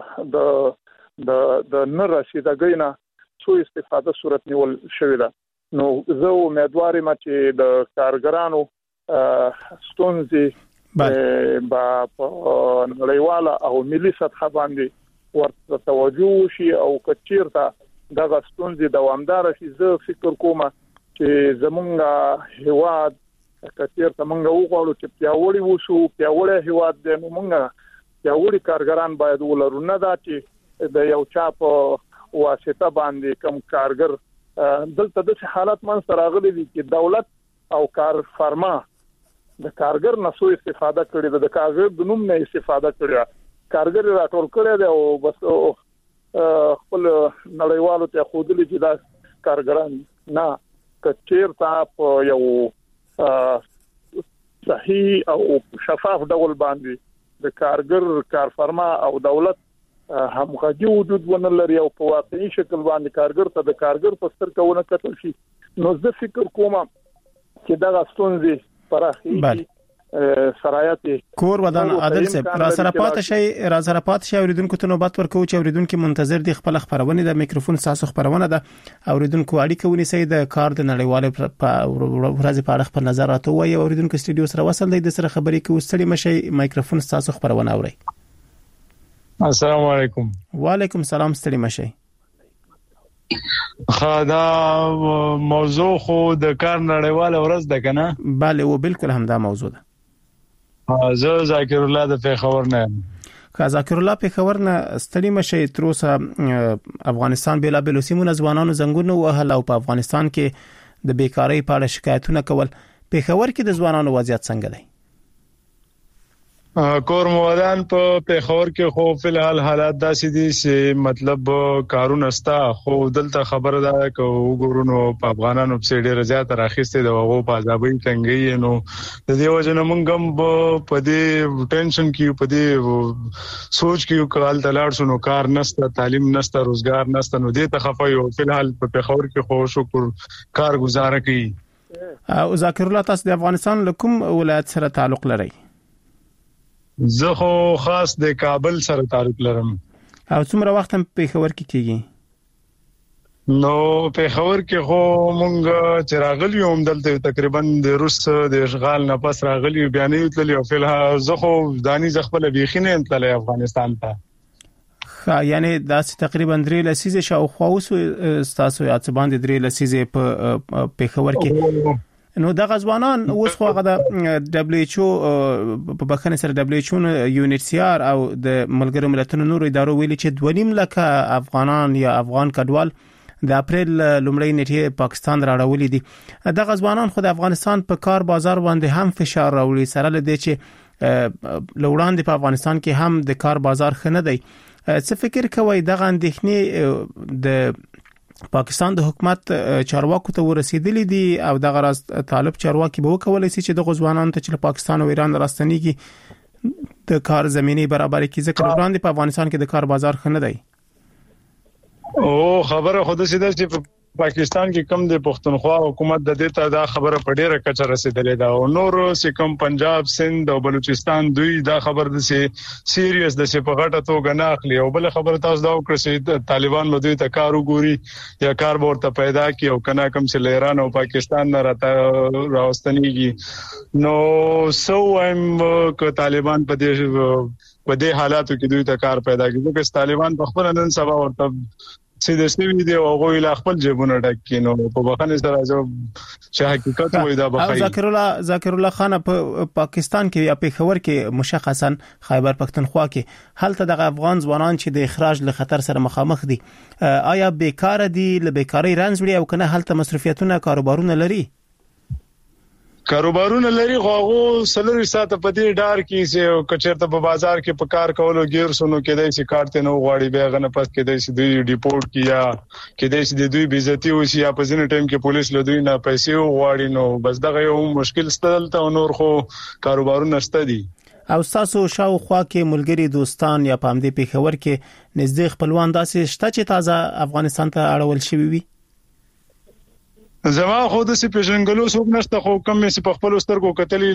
د نه رسیدګۍ نه سوء استفاده صورت نیول شوې ده. نو زه امیدوار یم چې د کارګرانو ستونزې په نړیواله او ملي سطح باندې ورته توجه وشي او کچیرته دغه ستونزې دوامدار شي. زه فکر کوم چې زمونږ هیواد کچیرته مونږ وغواړو چې پیاوړی وشو، پیاوړی هیواد دی، نو مونږ پیاوړي کارګران باید ولرو، نه دا چې د یو چا په واسطه باندې کم کارګر دلته د حالت منځ راغلي دي چې دولت او کار فرما د کارګر نه سو استفاده کړي د کارګر د نوم نه استفاده کړي کارګر راټول کړي دی او بس خپل نړیوالو ته خودلی چې دا کارګران نه کچیر تاسو یو صحیح او شفاف ډول باندې د کارګر کارفرما او دولت همغږي وجود ونلري او په واقعي شکل باندې کارګر ته د کارګر په سترګونه کتل شي نو زه فکر کوم چې دا ستونزې پراخي سرایت کور ودان عادل صاحب را سره پات شي اوریدونکو ته نوبت ورکو چې اوریدونکو منتظر دي خپل خبرونه د میکروفون ساسو خبرونه ده اوریدونکو اړیکه ونیسي د کار د نړیواله ورځ په اړه خپل نظر راته وایي اوریدونکو استودیو سره وصل دی د سره خبرې کې وستړي مشي میکروفون ساسو خبرونه اوري السلام علیکم وعلیکم السلام ستړي مشي خدا موضوع خو د کار نړیواله ورځ ده کنه bale و بالکل همدا موضوع ده زه ذاکر الله د پیښور نه ذاکر الله پیښور نه ستړي مشي تر اوسه افغانستان بلابل سیمونه ځوانانو زنګونه وهل او په افغانستان کې د بیکاری په اړه شکایتونه کول پیښور کې د ځوانانو وضعیت څنګه دی کور مودان په پیښور کې خو فلحال حالات داسې دي چې مطلب کارونه ستا خو دلته خبره ده چې وګورونو په افغانانو په ډېر زیات راخسته د وغو په ځابې څنګه نو د دې وجه نه مونږ هم په دې ټینشن کې په دې سوچ کې کال تلاړ شنو کار نسته تعلیم نسته روزګار نسته نو دې تخفیو فلحال په پیښور کې خو شکر کار گزاره کوي او ذاکر الله تاسو د افغانستان لکم ولایت سره تعلق لري زه خو خاص د کابل سره تعلق لرم او څومره وخت په پیښور کې کیږي نو پیښور کې خو مونږ چې راغلی هم دلته تقریبا د روس د اشغال نه پس راغلی بیانې تللی او فلحال زه خو دانی زغبل بیخینه تللی افغانستان ته یعنی دا تقریبا 3 لسیزه شاوخوا اوس تاسو یا څه باندې 3 لسیزه په پیښور کې نو د غزوانان اوس خو غدا دبليو ایچ او په بخنه سره دبليو ایچ او یونیسیار او د ملګرو ملتونو نور ادارو ویلي چې 2.5 لک افغانان یا افغان کډوال د اپریل لومړۍ نیټه پاکستان راوړل دي د غزوانان خو د افغانستان په کار بازار باندې هم فشار راوړي سره لدې چې لوړاندې په افغانستان کې هم د کار بازار خنه دی څه فکر کوي دغه اندېښنې د پاکستان د حکومت چارواکو ته ورسېدلې دي او دغه راز طالب چارواکي به وکولای شي چې د غزوانانو ته چې پاکستان او ایران راستنیږي د کار زميني برابرۍ کې ځکه وړاندې په افغانستان کې د کار بازار خنه دی او خبره خود سیده چې پاکستان کې کم د پښتونخوا حکومت د دې ته دا خبره په ډیره کچه رسیدلې ده او نور سکم پنجاب سند او بلوچستان دوی دا خبر د سي سیریس د سي په غټه توګه نه اخلي او بل خبره تاسو دا وکړئ چې طالبان نو دوی ته کار وګوري یا کار ورته پیدا کی او کنا کم چې ایران او پاکستان نه راوستنیږي نو سو ایم ک طالبان په دې حالاتو کې دوی ته کار پیدا کوي چې طالبان په خپل نن سبا ورته سیده سوي دی او غوي لا خپل جيبونه ډکینو په بخنه سره چې حقیقت وای دا بخای ذاکر الله خان په پاکستان کې یا پیښور کې مشخصا خیبر پختونخوا کې هلته د افغان ځوانان چې د اخراج له خطر سره مخامخ دي آیا بیکار دي له بیکاری رنځ وړي او کنه هلته مصرفیتونه کاروبارونه لري کاروبارونه لري غوغو سلری ساته په دې ډار کې چې کچرته په بازار کې په کار کولو غیر سونو کېدای شي کارته نو غواړي به غنه پس کېدای شي دوی ډیپورټ کیا کېدای شي دوی بیزتی وشي یا په ځینې ټیم کې پولیس له دوی نه پیسې غواړي نو بس دغه یو مشکل ستلته نور خو کاروبارونه شته دي او تاسو شاوخوا کې ملګری دوستان یا پام دې پیښور کې نږدې خپلوان داسې شته چې تازه افغانستان ته اړول شوی وي زما خو د سي پیژنګلو څوک نشته خو کم مې په خپل سترګو کتلې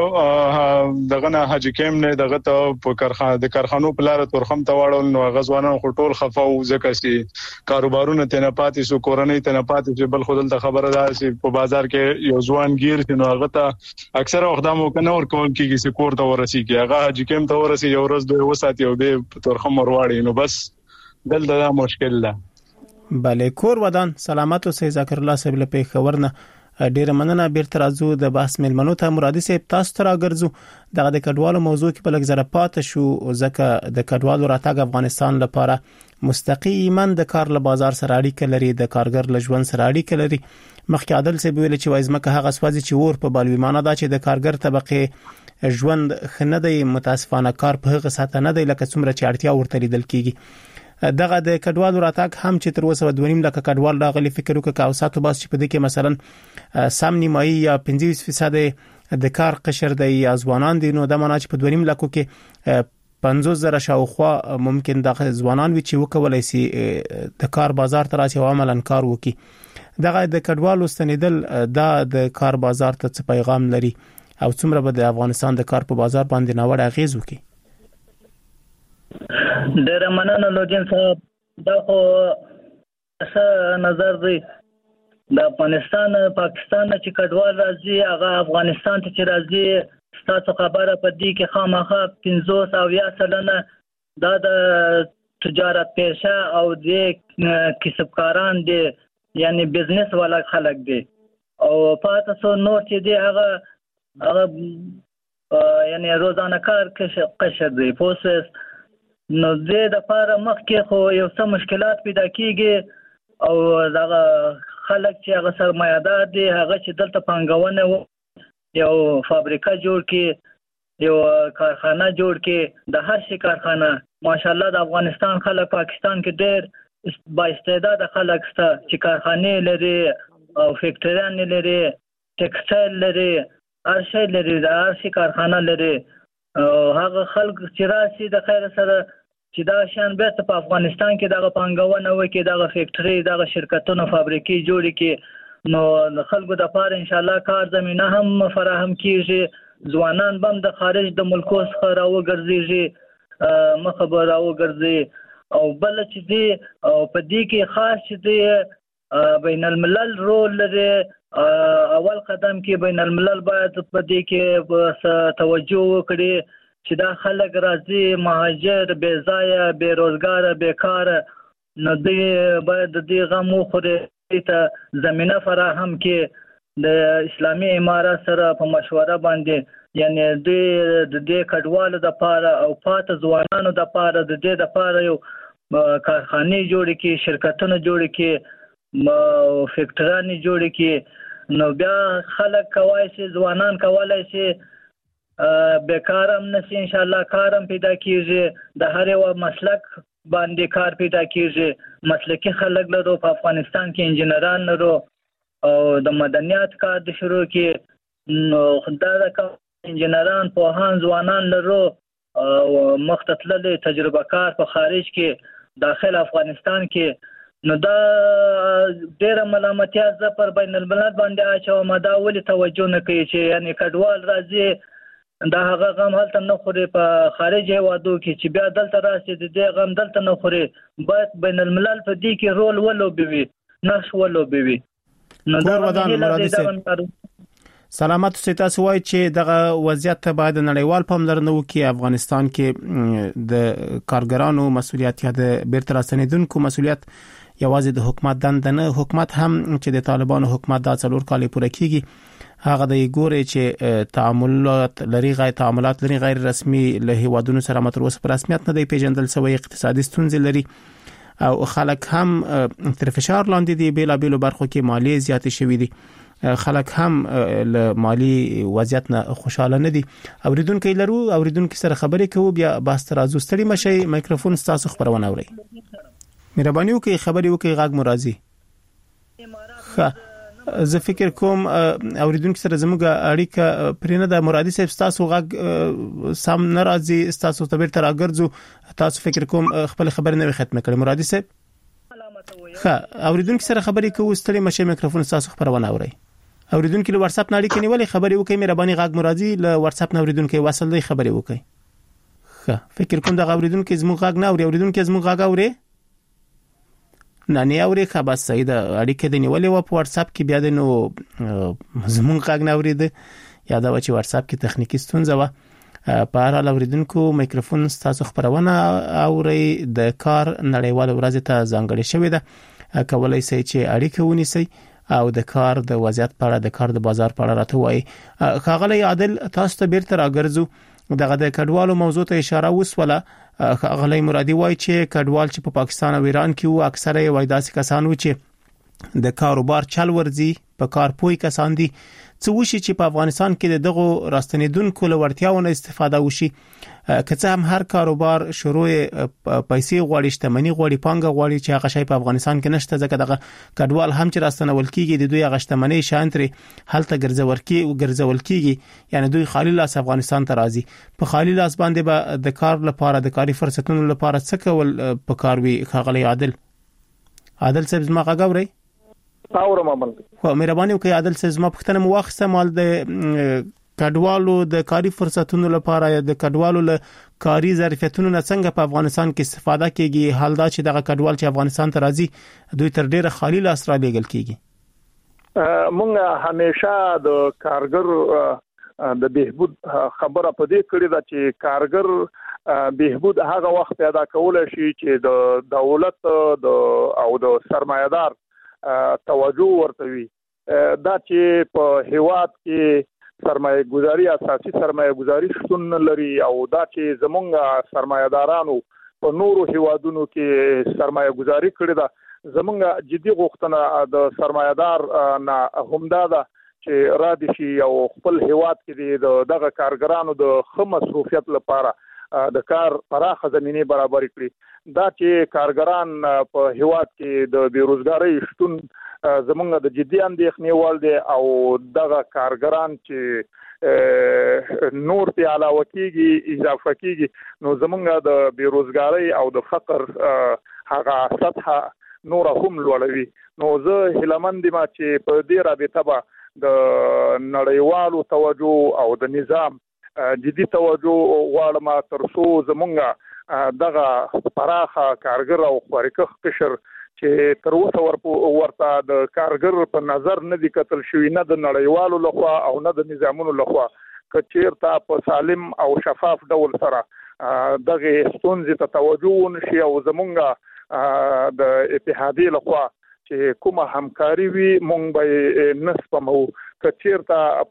دغه نه حج کېم نه دغه ته په کارخانه د کارخانو په لار تورخم ته واړول نو غزوانان خو ټول خفاو ځکه چې کاروبارونه تنه پاتې سو کورنۍ تنه پاتې چې بل خودل ته خبره ده چې په بازار کې یو ځوان گیر نو هغه ته اکثره وختامو کنه ور کول کېږي چې کور ته ورسیږي هغه حج کېم ته ورسیږي یو ورځ دوه وسات یو به تورخم ورواړي نو بس دلته مشکل ده بله کور ودان سلامت اوسئ ذاکر الله صاحب له پیښورنه ډیر مننه. بیرته راځو د بحث ملمنو ته. مرادي صاحب تاسو ته راګرځو دغه د کډوالو موضوع کې په لږ زره پات شو ځکه د کډوالو راتګ افغانستان لپاره مستقیما د کار له بازار سره اړیکه لري، د کارګر له ژوند سره اړیکه لري. مخکې عادل صاحب ویل چې وایزمکه هغه سوازي چې ور په بالویمانه دا چې د کارګر طبقه ژوند خنه دی، متاسفانه کار په هغه ساته نه دی لکه څومره چې اړتیا ورته لیدل کیږي. دغه د کډوالو راتګ هم چې تر اوسه 2.5 لک کډوال راغلي، فکر وکړه او ساتو باس چې په دې کې مثلا سم نیمایي یا 25% د کار قشر دی یا ځوانان دي، نو د معنی چې په 2.5 لکو کې 50,000 شاوخوا ممکن د ځوانان وي چې وکولای شي د کار بازار ته راشي او عملاً کار وکړي. دغه د کډوالو ستنیدل د کار بازار ته څه پیغام لري او څومره به د افغانستان د کار په بازار باندې ناوړه اغیز وکړي؟ ډېر مننه لوجین صاحب. دا خو څه نظر دی د افغانستان پاکستان چې کډوال راځي هغه افغانستان ته چې راځي ستاسو خبره په دې کې خامخا 50% دا د تجارت پیشه او د کسبکاران دي، یعنی بزنس والا خلک دي، او پاتې څو نور چې دي هغه یعنی روزانه کار قشر دی پوسس. نو د لپاره مخکې خو یو څه مشکلات پیدا کیږي او دا خلک چې هغه سرمایه‌دار دي هغه چې دلته پانګونه یو فابریکه جوړ کړي، یو کارخانه جوړ کړي، د هر شي کارخانه. ماشاءالله د افغانستان خلک پاکستان کې ډېر با استعداد خلک شته چې کارخانه لري او فیکټریان لري، ټیکسټایل لري، هر شي لري، د هر شي کارخانه لري. هغه خلک چې راشي د خیر سره چې دا شان بیرته په افغانستان کې دغه پانګونه وکړي، دغه فیکټری، دغه شرکتونه، فابریکې جوړې کړي، نو د خلکو د لپاره ان شاء الله کار زمينه هم فراهم کیږي. ځوانان بم د خارج د ملکو څخه راوګرځي، مخبر راوګرځي. او بل چې دی او په دې کې خاص چې دی بین الملل رول لري. اول قدم کې بین الملل باید په دې کې توجه وکړي چې دا خلک راځي مهاجر، بې ځایه، بې روزګاره، بیکار، نو دوی باید د دې غم وخوري ته زمینه فراهم کړي د اسلامي امارات سره په مشوره باندې. یعنی د دې کډوالو د لپاره او پاتې ځوانانو د لپاره د دې لپاره یو کارخانه جوړ کړي، شرکتونه جوړ کړي، فیکټریان جوړ کړي. نو بیا خلک کوای شي، ځوانان کولای شي، بیکارم نشي، ان شاء الله کارم پیدا کیږي، د هر یو مسلک باندې کار پیدا کیږي. مسلکی خلک لرو په افغانستان کې، انجینران لرو او د مدنیات کار د شروع کې، نو خدای دا انجینران پوهان ځوانان لرو او مختلف تجربه کار په خارج کې داخل افغانستان کې. نو دا ډیره ملامتیا ز پر بین الملل باندې اچوم، دا ولې توجه نه کوي چې یعنی کډوال راځي دا هغه غم هلته نه خوري په خارج هیوادو کې چې بیا دلته راشي د دې غم دلته نه خوري. باید بین الملل په دې کې رول ولوبوي، نقش ولوبوي. نو دا مرادي سلامت اوسئ. تاسو وایي چې دغه وضعیت ته باید نړیوال پاملرنه وکړي. افغانستان کې د کارګرانو مسولیت یا د بیرته راستنیدونکو مسولیت یوازې د حکومت دنده نه، حکومت هم چې د طالبانو حکومت دا 4 کال پوره کیږي هغه د ګوري چې تعاملات لري غیر رسمي له هیوادونو سره متر اوسه په رسمیت نه دی پیژندل شوی، اقتصادي ستونزې لري او خلک هم تر فشار لاندې دي. بیل بیلو برخو کې مالی زیاتې شوې دي، خلک هم له مالی وضعیت نه خوشاله نه دي. اوریدونکو لرو، اوریدونکو سره خبرې کوو، بیا بحث ترازو ستړي مشي. مایکروفون تاسو خبرونه اوري، مهرباني وکړئ خبرې وکړئ، غږ مرازي. زه فکر کوم اوریدونکو سره زموږ اړیکه پرینه د مرادي صاحب تاسو غږ سم ناراضي، تاسو ته بیرته راګرځو. تاسو فکر کوم خپل خبر نه ختم کړئ مرادي صاحب. اوریدونکو سره خبرې کوو، ستړي مشه. میکروفون تاسو خبرونه اوري. اوریدونکو له واتس اپ نه اړیکه نیولې، خبرې وکړئ، مهرباني غږ مرادي له واتس اپ نه اوریدونکو وصل دی، خبرې وکړئ. فکر کوم د اوریدونکو زموږ غږ نه اوري، اوریدونکو زموږ غږ اوري نه اوري. خبر صحیح ده، اړیکه دی نیولې و په واتس اپ کې، بیا د نو زموږ غږ نه اوري ده، یا دا چې واتس اپ کې تخنیکی ستونزه و. په هر حال اوریدونکو میکروفون تاسو خبرونه اوري. د کار نړیوال ورځ ته ځانګړې شوې ده، کولای شئ چې اړیکه ونیسئ او د کار د وضعیت په اړه د کار د بازار په اړه راته وایي. ښاغلی عادل تاسو ته بیرته راګرځو دغه د کډوالو موضوع ته اشاره وسوله. ښاغلی مرادي وایي چې کډوال چې په پاکستان او ایران کې وو اکثره یې وای داسې کسان وو چې د کاروبار چل ورزي په کار پوي کسان دي. څه وشي چې په افغانستان کې د دغه راستنیدونکو لوړتیاونه استفاده وشي که څه هم هر کاروبار شروع پیسې غواړي شتمنۍ غواړي پانګه غواړي چې هغه شی په افغانستان کې نشته ځکه دغه کډوال هم چې راستنول کیږي د دوی هغه شتمنۍ شانتري هلته ګرځول کیږي یعنی دوی خالی لاس افغانستان ته راځي په خالی لاس باندې به د کار لپاره د کاري فرصتونو لپاره څه کول په کار وي. ښاغلی عادل صاحب زما غاوري اورم عمل خو مهرباني وکړئ عادل صاحب زما پښتنه مو واخسته مال د کډوالو د کاري فرصتونو لپاره یا د کډوالو له کاري ظرفیتونو نه څنګه په افغانستان کې استفاده کیږي حال دا چې دغه کډوال چې افغانستان ته راځي دوی تر ډیره خالی لاس را لېږل کیږي. مونږ همیشه د کارګر د بهبود خبره په دې کړې ده چې کارګر بهبود هغه وخت پیدا کول شي چې د دولت او د سرمایه‌دار توجه ورته وي. دا چې په هیواد کې سرمایه گذاری اساسي سرمایه گذاری شتون لري او دا چې زمونږ سرمایه‌دارانو په نورو هیوادونو کې سرمایه گذاری کړې ده زمونږ جدي غوښتنه د سرمایه‌دار نه همدا ده چې را دي شي او خپل هیواد کې دغه کارګرانو د خه مصروفیت لپاره د کار پراخه زمينه برابر کړي. دا چې کارګران په هیواد کې د بیروزګاری شتون زمونږ د جدي اندېښنې وړ دي او دغه کارګران چې نور په علاوه کېږي اضافه کېږي نو زمونږ د بیروزګاری او د فقر هغه سطح نور هم لوړوي. نو زه هیلمند یم چې په دې رابطه به د نړیوالو توجه او د نظام جدي توجه غواړم ترڅو زمونږ دغه پراخه کارګر او خورکخ قشر چې تر اوسه ورته د کارګر په نظر نه دي کتل شوی نه د نړیوالو لخوا او نه د نظامونو لخوا کچیرته په سالم او شفاف ډول سره دغه ستونزې ته توجه ونشي او زمونږ د اتحادیې لخوا چې کومه همکاري وي مونږ به نسپمو کچیرته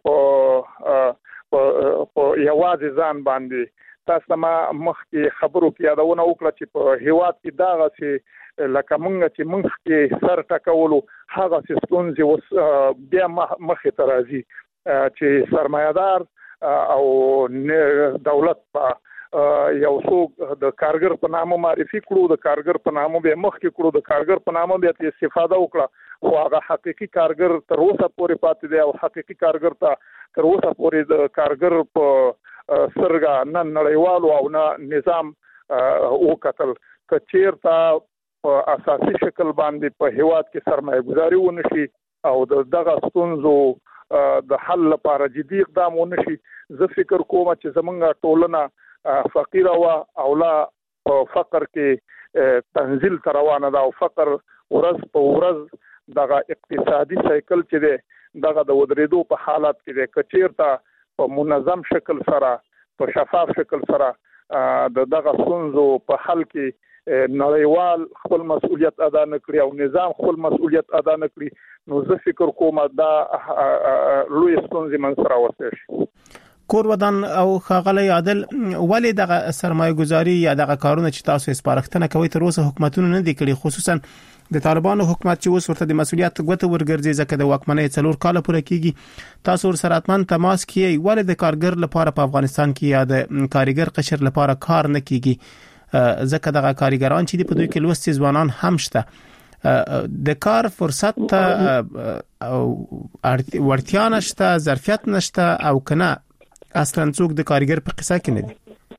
په یوازې ځان باندې. تاسو ما مخکې خبرو کې یادونه وکړه چې په هیواد کې داغه چې لکه مونږ چې مونږ کې سر ټکولو هغه ستونزې اوس بیا مخې ته راځي چې سرمایه‌دار او دولت په یو څوک د کارګر په نامه معرفي کړو د کارګر په نامه به مخکې کړو د کارګر په نامه به استفاده وکړه خو هغه حقيقي کارګر تر اوسه پورې پاتې دی او حقيقي کارګر ته تر اوسه پورې د کارګر په سرګه نه نړیوالو او نه نظام وکتل کچیرته په اساسي شکل باندې په هیواد کې سرمایه گذاري ونشي او دغه ستونزو د حل لپاره جدي اقدام ونشي. زه فکر کوم چې زمونږ ټولنه فقیر او لا فقر کې تنزل روانه ده او فقر ورځ په ورځ دغه اقتصادي سایکل چې دی دغه د ودرېدو په حالت کې دی کچیرته په منظم شکل سره په شفاف شکل سره دغه ستونزو په حل کې نړیوال خپل مسؤلیت ادا نکړي او نظام خپل مسؤلیت ادا نکړي نو زه فکر کوم دا لوی ستونزې من سره ورته شي. کور ودان او ښاغلی عادل ولې دغه سرمایه گذاری یا دغه کارونه چې تاسو سپارښتنه کوي تر اوسه حکومتونو نه دي کړی خصوصا د طالبانو حکومت چې اوس ورته د مسؤلیت غوته ورګرځي ځکه د واکمنۍ 4 کال پوره کیږي تاسو سره اتمن تماس کیي ولې د کارګر لپاره په افغانستان کې یا د کارګر قشر لپاره کار نه کیږي ځکه دغه کارګران چې په دوی کې لوستي ځوانان هم شته د کار فرصت او ورتیا نشته ظرفیت نشته او کنه اصلا څوک د کارګر په قصه کې نه دي.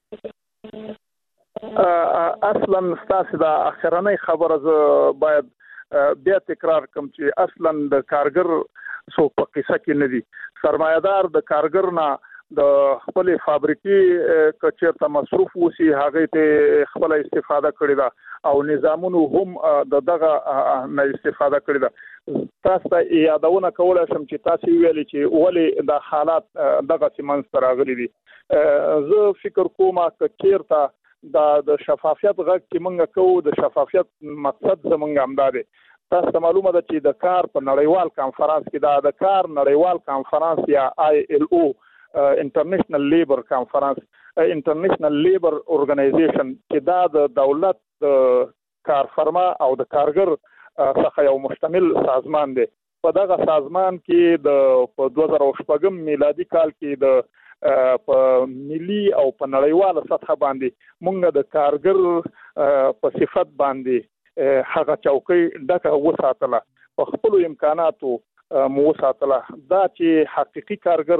اصلا ستاسو د اخرنۍ خبره ز باید بیا تکرار کوم چې اصلا د کارګر څوک په قصه کې نه دي. سرمایه‌دار د کارګر نه د خپل فابریکې کچیرته مصروف وسی هغه ته خپل استفاده کړی دا او نظامونو هم دغه نه استفاده کړی دا. تاسو ته یادونه کولای شم چې تاسو ویلي چې ولې د حالات دغه سیمنس راغلي دي. زه فکر کوم چې د شفافیت غږ چې موږ کوو د شفافیت مقصد زمونږ همدا دی. تاسو معلومه ده چې د کار په نړیوال کانفرنس کې د کار نړیوال کانفرنس یا ILO انټرنیشنل لیبر کانفرنس انټرنیشنل لیبر اورګنایزیشن چې دا د دولت کارفرما او د کارګر څخه یو مشتمل سازمان دی. په دغه سازمان کې د 2016 میلادي کال کې د په ملي او په نړیواله سطح باندې موږ د کارګر په صفت باندې هغه چوکۍ ډکه وساتله، په خپل امکاناتو مو وساتله. دا چې حقيقي کارګر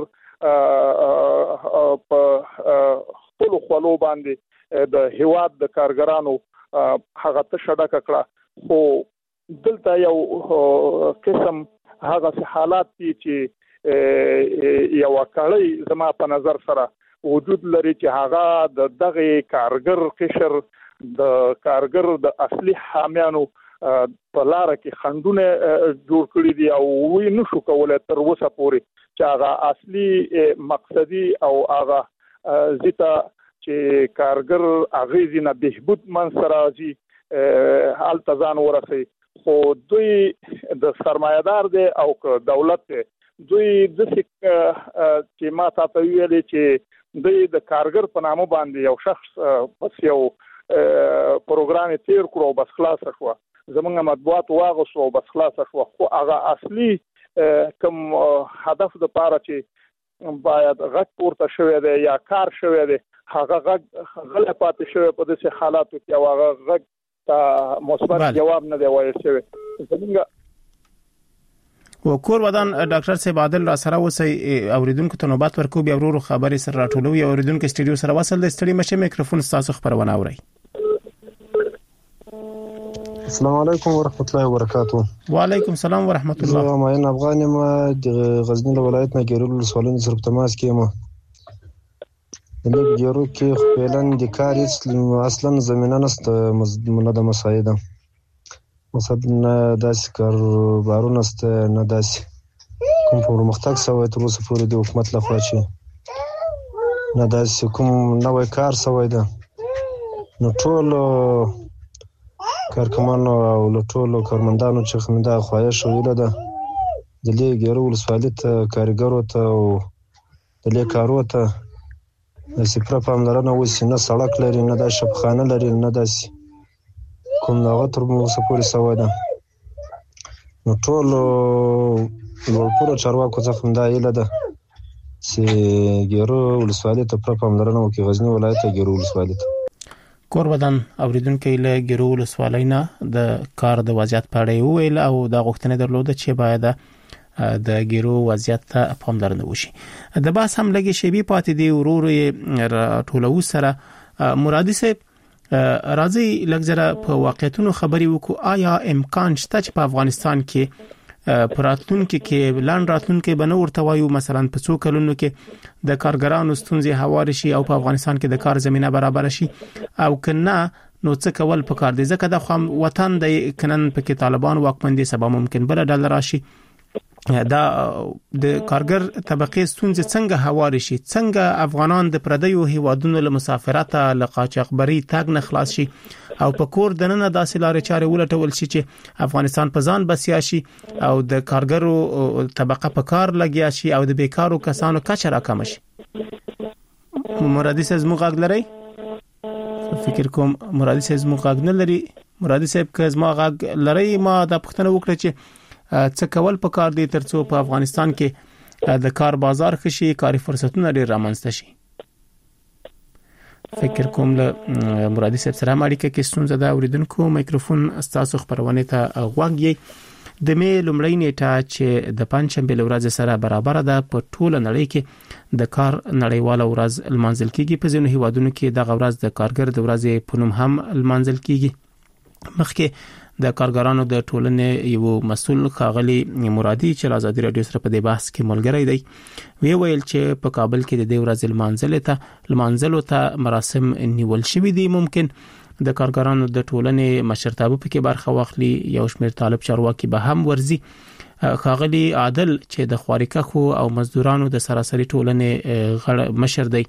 په خپل خپلو باندې د هیواد د کارګرانو هغه تشه ډکه کړه. خو دلته یو قسم هغه حالات دي چې یو کړی زما په نظر سره وجود لري چې هغه د دغه کارګر قشر د کارګر د اصلي حامیانو په لار کې خندونه جوړ کړی دي او وی نشو کولای تر اوسه پورې چې هغه اصلي مقصدی او هغه زیته چې کارګر اغیزي نه بهبود منصراجي التزان ورسي. خو دوی د سرمایدار دی او دولت دی، دوی د چې ما تاسو ویلي چې دوی د کارګر په نامه باندې یو شخص پس یو پروګرام تیر کړو بس خلاص شو، زمونږ مطبوعات واغسو بس خلاص شو. خو هغه اصلي کوم هدف د پاره چې باید غږ پورته شوی دی یا کار شوی دی هغه غږ غلط پاتې شوی په داسې حالاتو کې او هغه غږ ته مثبت جواب نه دی وایي شوی. زمونږ وکور ودان ډاکټر صاحب عادل را سره وسی اوریدونکو ته نوبت ورکو بیا ورو خبري سره راټولوي. اوریدونکو استډیو سره وصل د استډیو مشه میکروفون تاسو خبرونه اوري. السلام علیکم ورحمت الله وبرکاتہ. وعلیکم السلام ورحمت الله. زه ماین افغان ما د غزنی ولایت نه ګیرول سوالین سره تماس کېم. د ګیرو کې خپلن د کار اصلا زمينه نست منظم مساعده مثلا داس کاروبارونه است نه داس کوم پرمختګ سوی تر اوسه پورې د حکومت لخوا چې نه داس کوم نوې کار سوی ده. نو ټول کارکمانو او ټول کارمندانو چې خمنده خواهش ویل ده د لګیرو ولسوالیت کارګرو ته او د لیکارو ته د سپره پاملرنه وسی نه سړک لري نه د شپخانه لري نه د کوم نوغه تر اوسه پورې سوی ده. نو ټول لوړپوړو چارواکو څخه دا ایله ده چې ګیرو ولسوالیت ته پاملرنه وکړي. غزنی ولایت ګیرو ولسوالیت کور بدن اوریدونکو له ګیرو ولسوالینا د کار د وضعیت په اړه ویل او د غوښتنې درلوده چې باید د ګیرو وضعیت ته پاملرنه وشي. د باس هم لګي شی پاتې دی ورور ټولو سره مرادي صاحب راځي لګزره په واقعیتونو خبري وکړو. آیا امکان شته چې په افغانستان کې پراتلونکو کې لاند راتلونکو بنو ورته وایو مثلا په څو کلونو کې د کارګرانو ستونزې هوار شي او په افغانستان کې د کار زمينه برابر شي او کنه نو څه کول پکار دي ځکه د خام وطن د کنن په کې طالبان واکمن دي سبا ممکن بل ډول راشي دا د کارګر طبقه ستونزې څنګه هوار شي څنګه افغانان د پردیو هیوادونو له مسافرت له قاچاقبري تاګ نه خلاص شي او په کور دننه داسې لارې چارې ولټول شي چې افغانستان په ځان بسیا شي او د کارګرو طبقه په کار لګیا شي او د بیکارو کسانو کچه راکم شي. مرادي صاحب زموږ غږ لري؟ فکر کوم مرادي صاحب زموږ غږ نه لري. مرادي صاحب که زموږ غږ لري ما د پښتنه وکړه چې څه کول په کار دي ترڅو په افغانستان کې د کار بازار خشي کاري فرصتونه ډېر رامنځته شي. فکر کوم له مرادي صاحب سره اړیکه کې ستونزه ده. اوریدونکو میکروفون تاسو خبرونه ته غوږی. د می لومړی نیټه چې د پنځشنبه ورځ سره برابر ده په ټوله نړۍ کې د کار نړیواله ورځ المنځل کېږي. په ځینو هیوادونو کې د ورځ د کارګر د ورځې په نوم هم المنځل کېږي. مخکې د کارګرانو د ټولنې یو مسؤل خاغلی مرادي چې آزادي رادیو سره په دې بحث کې ملګری دی ویل چې په کابل کې د دې ورځ المنځل ته مراسم نیول شوې دي. ممکن د کارګرانو د ټولنې مشرتابه په کې برخه واخلي. یو شمېر طالب چارواکي به هم ورزي. خاغلی عادل چې د خوارکخو او مزدورانو د سراسري ټولنې مشر دی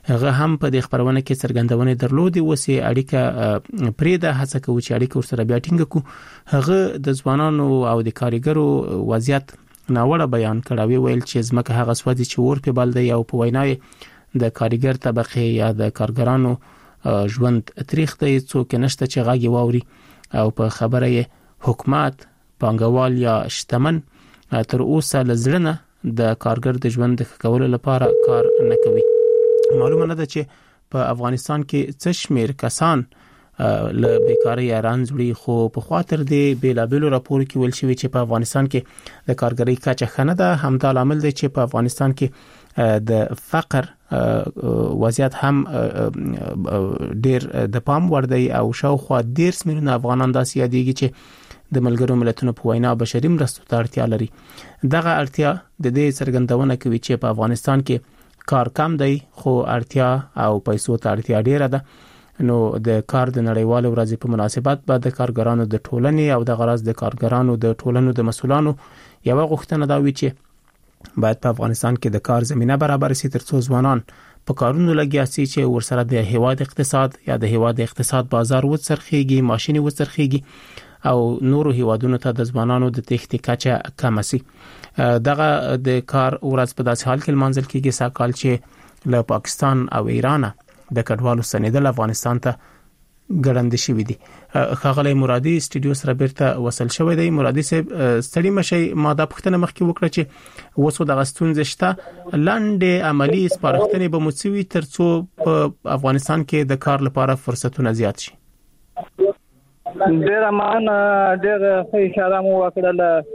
هغه هم په دې خبرونه کې څرګندونه درلودي وسي اړیکه پرېده هڅه کوي چې اړیکه ورسره بیا ټینګ کړو. هغه د ځوانانو او د کارګرو وضعیت ناوړه بیان کړی ویل چې زمکه هغه سودی چې ور په بل دی او په وینای د کارګر طبقه یا د کارګرانو ژوند تاریخ ته څوک نشته چې غاګي واوري او په خبره حکومت پانګوال یا شتمن تر اوسه لزړنه د کارګر د ژوند د کولو لپاره کار نه کوي. معلومه نه ده چې په افغانستان کې څه شمیر کسان له بیکاری رانځوړي خو په خاطر دی بیلابل راپور کې ویل شوی چې په افغانستان کې د کارګرۍ کچه خنه ده. همدا عامل دی چې په افغانستان کې د فقر وضعیت هم ډیر د پام وړ دی او شاوخوا 10 میلیونه افغانان داسې یادېږي چې د ملګرو ملتونو په وینا بشري مرستو ته اړتیا لري. دغه اړتیا د دې څرګندونه کوي چې په افغانستان کې کار کم دی خو اړتیا او پیسو ته اړتیا ډیره ده. نو د کار د نړیوال ورځې په مناسبت بعد د کارګرانو د ټولنې او د غرض د کارګرانو د ټولنو د مسولانو یو غوښتنه دا وی چې باید په افغانستان کې د کار زمينه برابر شي ترڅو ځوانان په کارونو لګیا شي چې ورسره د هیواد اقتصاد یا د هیواد اقتصاد بازار وڅرخيږي ماشيني وڅرخيږي او نورو هیوادونو ته د ځوانانو د تختی کچه کم شي. دغه د کار ورځ په داسې حال کې منځل کېږي ساکال چې له پاکستان او ایران د کډوالو سندل افغانستان ته ګړندې شوې دي. خاغلی مرادي استودیو سره بیرته وصل شوی دی. مرادي صاحب ستړي مشي ماده پښتنه مخکې وکړه چې وسو د غستون زشته لاندې عملی سپارښتنې به موثوي ترڅو په افغانستان کې د کار لپاره فرصتونه زیات شي. ډیر امان ډیر ښه اشاره مو وکړه.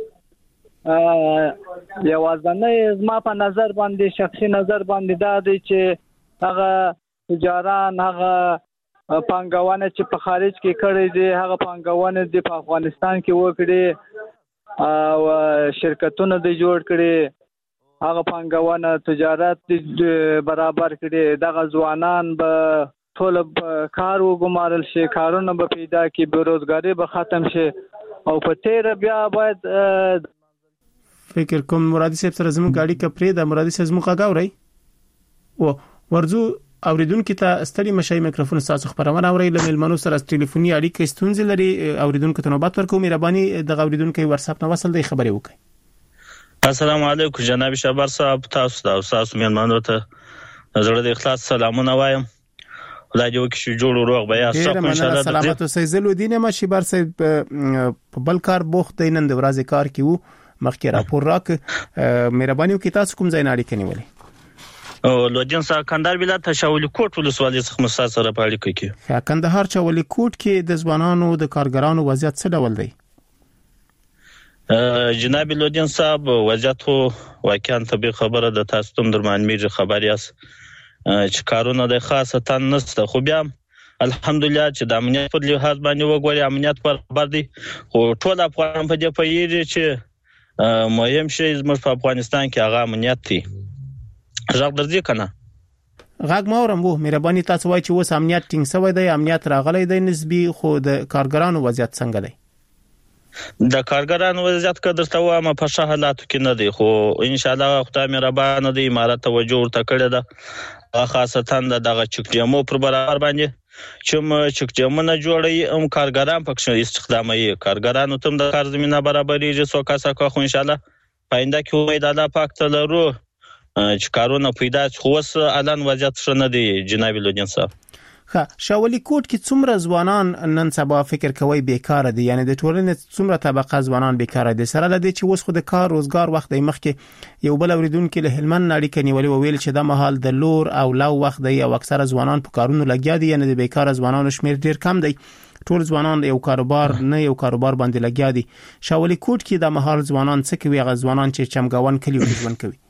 یوازنۍ زما په نظر باندې شخصي نظر باندې دا دی چې هغه تجاران هغه پانګوانه چې په خارج کې کړي دي هغه پانګوانه د په افغانستان کې وکړي او شرکتونه د جوړ کړي هغه پانګوانه تجارت برابر کړي. دغه ځوانان به ټول کار وګمارل شي کارونه به پیدا کی بیروزګاری به ختم شي او په تیر بیا باید فکر کوم مرادي صاحب سره زموږ گاډي کپري د مرادي صاحب زموږ غاوري او ورزو اوریدونکو ته ستړي مشای میکروفون تاسو خبرونه اوري له ملمنو سره ټلیفوني اړیکه ستونزې لري. اوریدونکو ته نوبت ورکوم. مهرباني د اوریدونکو واتس اپ نو وصل دی خبري وکړئ. السلام علیکم جناب شابر صاحب تاسو ملمنو ته زړه د اخلاص سلامونه وایم. خدای دې وکړي جوړ روغ بیا صاحب ان شاء الله. سلامات اوسئ. زلودین ما شبر صاحب په بل کار بوخت دینن د ورځې کار کیو مخکې راپور راک. مهرباني وکړئ تاسو کوم ځای نه اړیکه نیولې؟ او لوجن سره کندهار ولایت تشاولی کوټ ولسوالۍ څخه مسافر سره په اړیکه کې. کندهار چاولی کوټ کې د ځوانانو د کارګرانو وضعیت څه ډول دی؟ جناب لوجن صاحب وضعیت واقعا طبي خبره د تاسو تم درمان میږي خبر یاس چې کارونه د خاصه نسته خو بیا الحمدلله چې د امنیت په لحاظ باندې وګوري امنیت پر خبر دي خو ټول افغان په دې پیږي چې مهم شی زموږ په افغانستان کې هغه امنیت دی. ژغ درځي کنه غاګ مورم وو. مهرباني تاسو وایي چې اوس امنیت ټینګ شوی دی امنیت راغلی دی نسبی خو د کارګرانو وضعیت څنګه دی؟ د کارګرانو وضعیت که درته وایم په ښه حالاتو کې نه دی خو ان شاء الله خدای مهربان دی امارات توجه ورته کړی ده خاصتا دغه چک ډیمو پر برابر باندې چې چک ډیمونه جوړي کارګران پکې استخدامي کارګرانو تم د کار زمينه برابرېږي سو کاسه خو ان شاء الله پاینده کې امید الله پاک ته لرو چې کارونه پیدا خو وس الان وضعیت ښه نه دی جناب لوجن صاحب. شاولی کوټ کې څومره ځوانان نن سبا فکر کوي بیکاره دي یعنی د ټولنې څومره طبقه ځوانان بیکاره دي سره لدی چې اوس خو د کار روزګار وخت دی مخکې یو بل اوریدونکو له هلمند اړیکه نیولې ویل چې د محل د لور او لو وخت دی او اکثره ځوانان په کارونو لګیا دي یعنی د بیکاره ځوانانو شمیر ډیر کم دی ټول ځوانان یو کاروبار نه یو کاروبار باندې لګیا دي. شاولی کوټ کې د محل ځوانان څه کوي هغه ځوانان چې چمګاون کلی ژوند کوي؟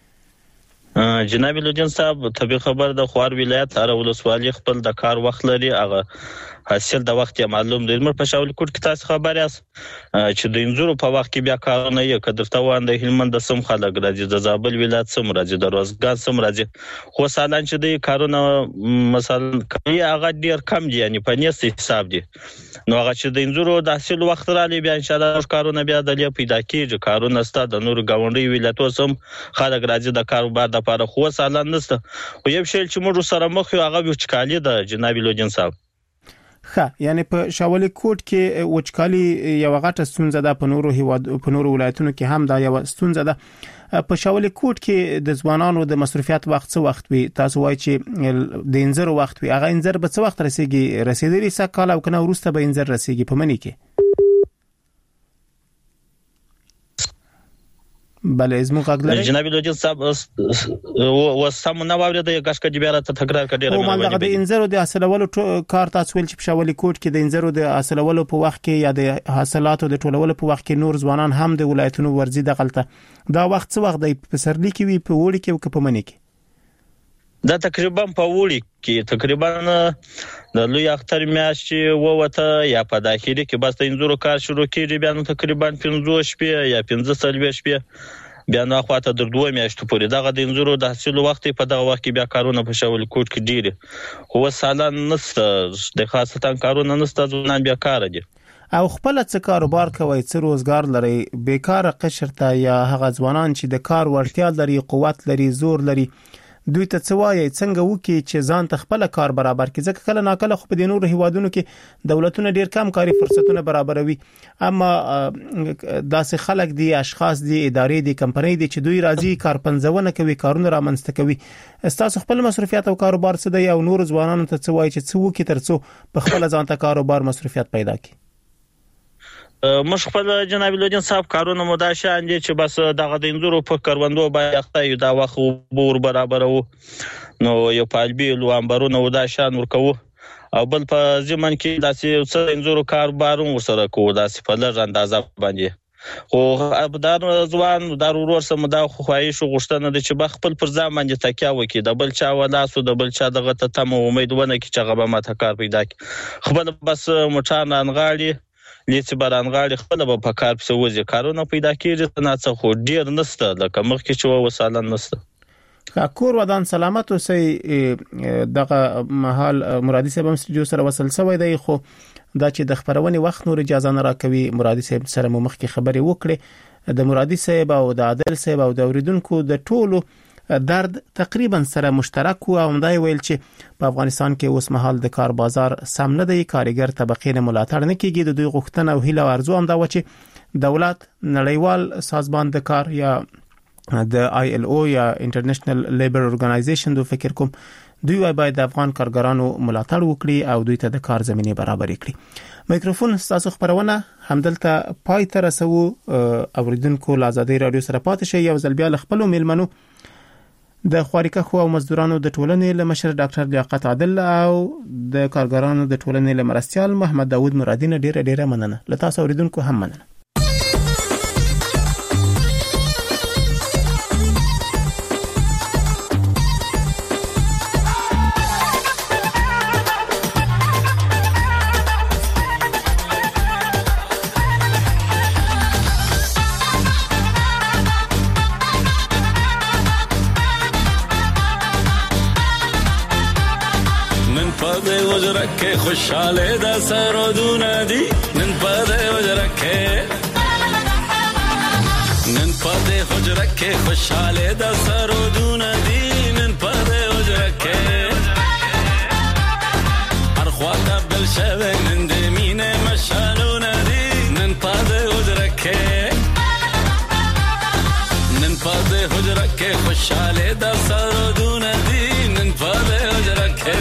جناب لوجن صاحب طبي خبر د خوار ولایت هر ولسوالۍ خپل د کار وخت لري هغه حاصل د وخت معلوم دی. مر په شاول کوټ کې تاسو خبر یاست چې د انځورو په وخت کې بیا کارونه یې کډرته وان د هلمند سم خلک راځي د زابل ولایت سم راځي د روزګان سم راځي خو سالان چې د کارونه مثلا کوي هغه ډیر کم دي یعنی په نیست حساب دي نو هغه چې د انځورو د حاصل وخت را لې بیا ان شاء الله کارونه بیا د پیدا کیږي کارونه ست د نور گاونډي ولایتو سم خلک راځي د کاروبار د لپاره خو سالان نشته او یو شی چې موږ سره مخ یو هغه وچکالي د جناب لودین صاحب یعنی په شاولي کوټ کې وچکالي یو غټه ستونزه ده په نورو ولایتونو کې هم دا یو ستونزه ده په شاولي کوټ کې د ځوانانو د مصرفیات وخت څه وخت وي تاسو وایي چې د انځر وخت وي هغه انځر به څه وخت رسیدلی سکه او کنه ورسته به انځر رسیږي په منی کې بله زموږ غږ جناب لودین صاحب وسم نو اورید یو غشکه دی بیا ته تکرار کړي او مالګه د انځرو د حاصلولو کار تاسو ول چې په شاولي کوټ کې د انځرو د حاصلولو په وخت کې یا د حاصلاتو د ټولولو په وخت کې نور ځوانان هم د ولایتونو ورزي د غلطه دا وخت څه وخت دی په سرلی کې وي په وړي کې او په منی کې دا تقریبا په وړي کې تقریبا د لوی اختر میاشت ووته یا په داخلي کې بس د انځرو کار شروع کیږي بیا نو تقریبا 15 شپې یا 15 شپې بیا نو خواته در 2 میاشتې پورې دغه د انځرو د حاصل وخت په دغه وخت کې بیا کارونه په شاولي کوټ کې ډیره خو سالان نسته د خاصتا کارونه نسته ځوانان بیا کار دي او خپل څه کاروبار کوي څه روزګار لري بیکاره قشر ته یا هغه ځوانان چې د کار وړتیا لري قوت لري زور لري دوی ته څه وایي څنګه وکي چې ځان ته خپل کار برابر کړي ځکه کله ناکله خو په نورو هیوادونو کې دولتونه ډیر کم کاري فرصتونه برابروي اما داسې خلک دي اشخاص دي ادارې دي کمپنۍ دي چې دوی راځي کارپنځونه کوي کارونه رامنځته کوي تاسو خپل مصرفیات او کاروبار څه دی او نور ځوانانو ته څه وایي چې څه وکي ترڅو په خپل ځان ته کاروبار مصرفیات پیدا کړي مش خپل جناب لودین صاحب کارونه مداشان دي چې بس دغه د انځورو په کروندو باندې یو دا وخت بور برابرو نو یو پالبي لوامبرونه وداشان ورکو او بل په ځمن کې داسې څه انځورو کاروبارون وسره کوو داسې په لږ اندازه باندې خو ابدار ځوان دار ورور سم دا خوایش غوښتنه دي چې خپل پر ځان باندې تکیا وکي د بل چا ولاسو د بل چا دغه ته تم امیدونه کی چې غبه ماته کار پیدا کی خپل بس مټان انغاړي لیڅ برانغاړي خپل په کار په وځي کارونه پیدا کیږي نه څه خو ډیر نسته لکه مخکې چې وسالن نسته کور ودان سلامت اوسې دغه محل مرادي صاحب هم سټډیو سره وصل شوی دی خو دا چې د خبرونې وخت نور اجازه نه راکوي مرادي صاحب سره مخکې خبرې وکړي د مرادي صاحب او د عادل صاحب او د اوریدونکو د ټولو درد تقریبا سره مشترک او همدای ویل چې په افغانستان کې اوس مهال د کار بازار سم نه دی کارګر طبقې نه ملاتړ نه کیږي د دوی غوښتنه او هیله ارزو هم دا و چې دولت نړیوال سازمان د کار یا د ILO یا انټرنیشنل لیبر اورګنایزیشن د فکر کوم دوی باید د افغان کارګرانو ملاتړ وکړي او دوی ته د کار زمينه برابر کړي میکروفون تاسو خبرونه همدلته پای ته رسو اوریدونکو لازادي رادیو سره پاتې شي یو ځل بیا خپل میلمنو د خوارکه خو او مزدورانو د ټولنې لمشر ډاکټر لیاقت عادل او د کارګرانو د ټولنې لمرستيال محمد داوود مرادي نه ډیره مننه لته اوریدونکو هم مننه که خوشحاله دا سرودونه دی نن پده وجرکه نن پده وجرکه خوشحاله دا سرودونه دی نن پده وجرکه هر خواته بل شوه نن دمینه مشالونه دی نن پده وجرکه نن پده وجرکه خوشحاله دا سرودونه دی نن پده وجرکه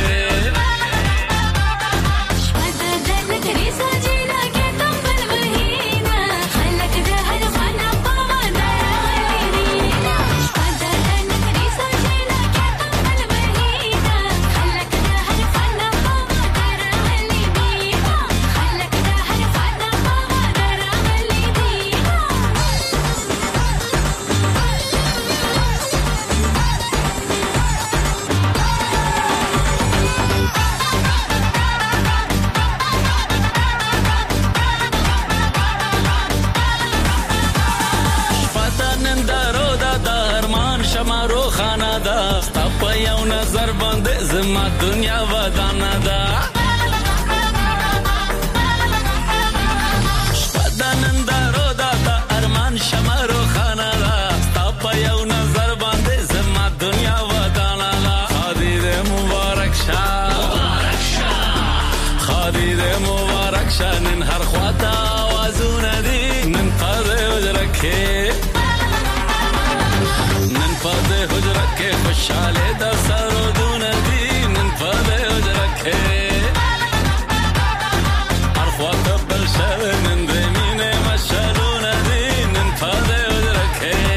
زما دنیا ودانه ده شپدانن دارو دا ارمان شمارو خانه ده ستا په یو نظر باندې زما دنیا کې خوشاله د سرودونه دي نن په وجره کې هر خواته بل شوه نن د مینې مشالونه دي نن په وجره کې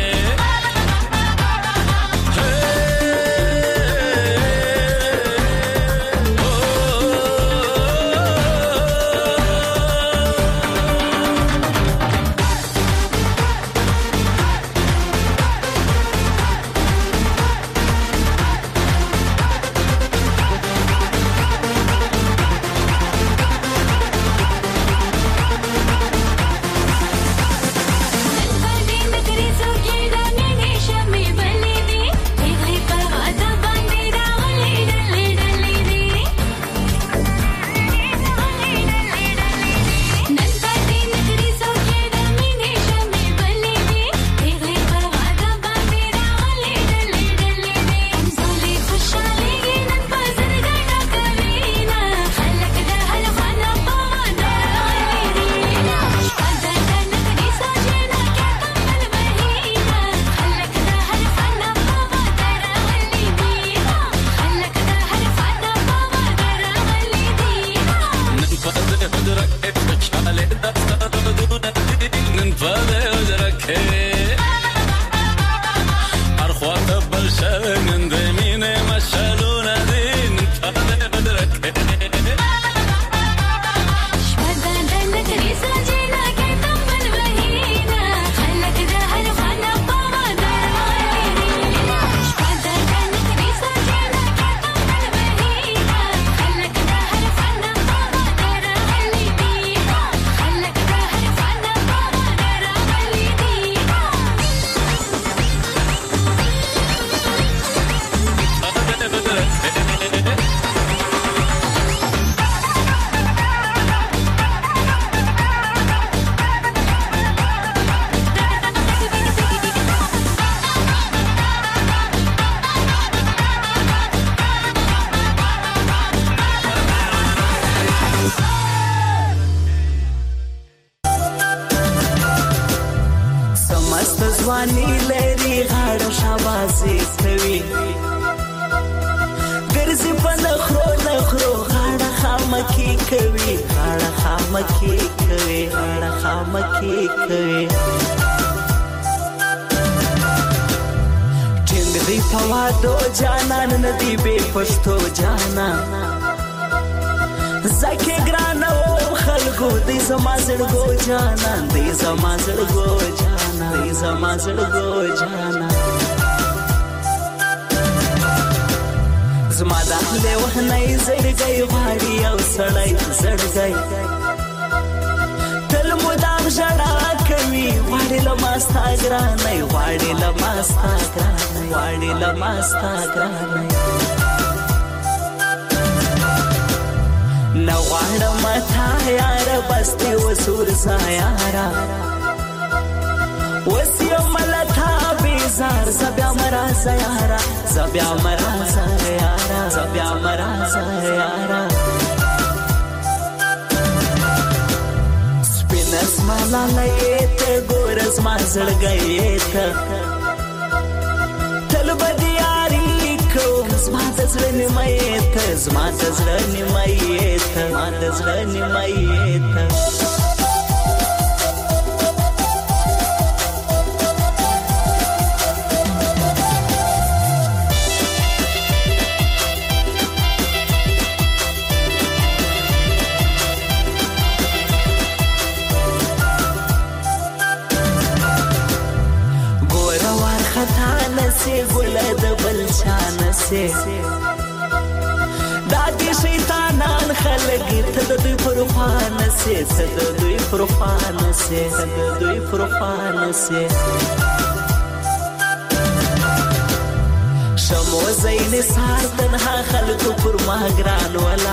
شمو زین سار تنها خلق پر ماگران ولا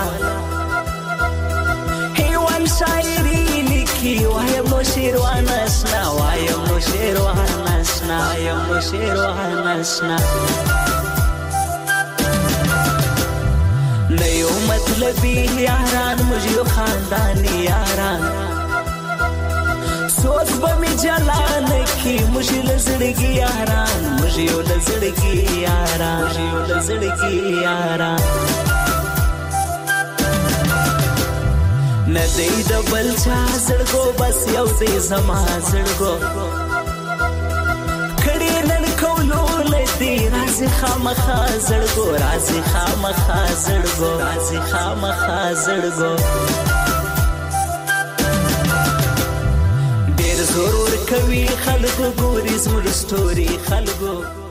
هیوان شاعری لکی وایم نو شیروان اشنا وایم نو شیروان اشنا وایم نو شیروان اشنا نیو مطلبی یاران مجھو خاندانی یاران افسوس به می جلان کی مشي لزړګي یاران مشي لزړګي یاران مشي لزړګي یاران ندی د بل چا زړګو بس یو دې زما زړګو کړي نن کولو لدی رازي خامخا زړګو رازي خامخا زړګو رازي خامخا زړګو ډېر ضرور کوي خلکو ګوري زموږ ستوري خلکو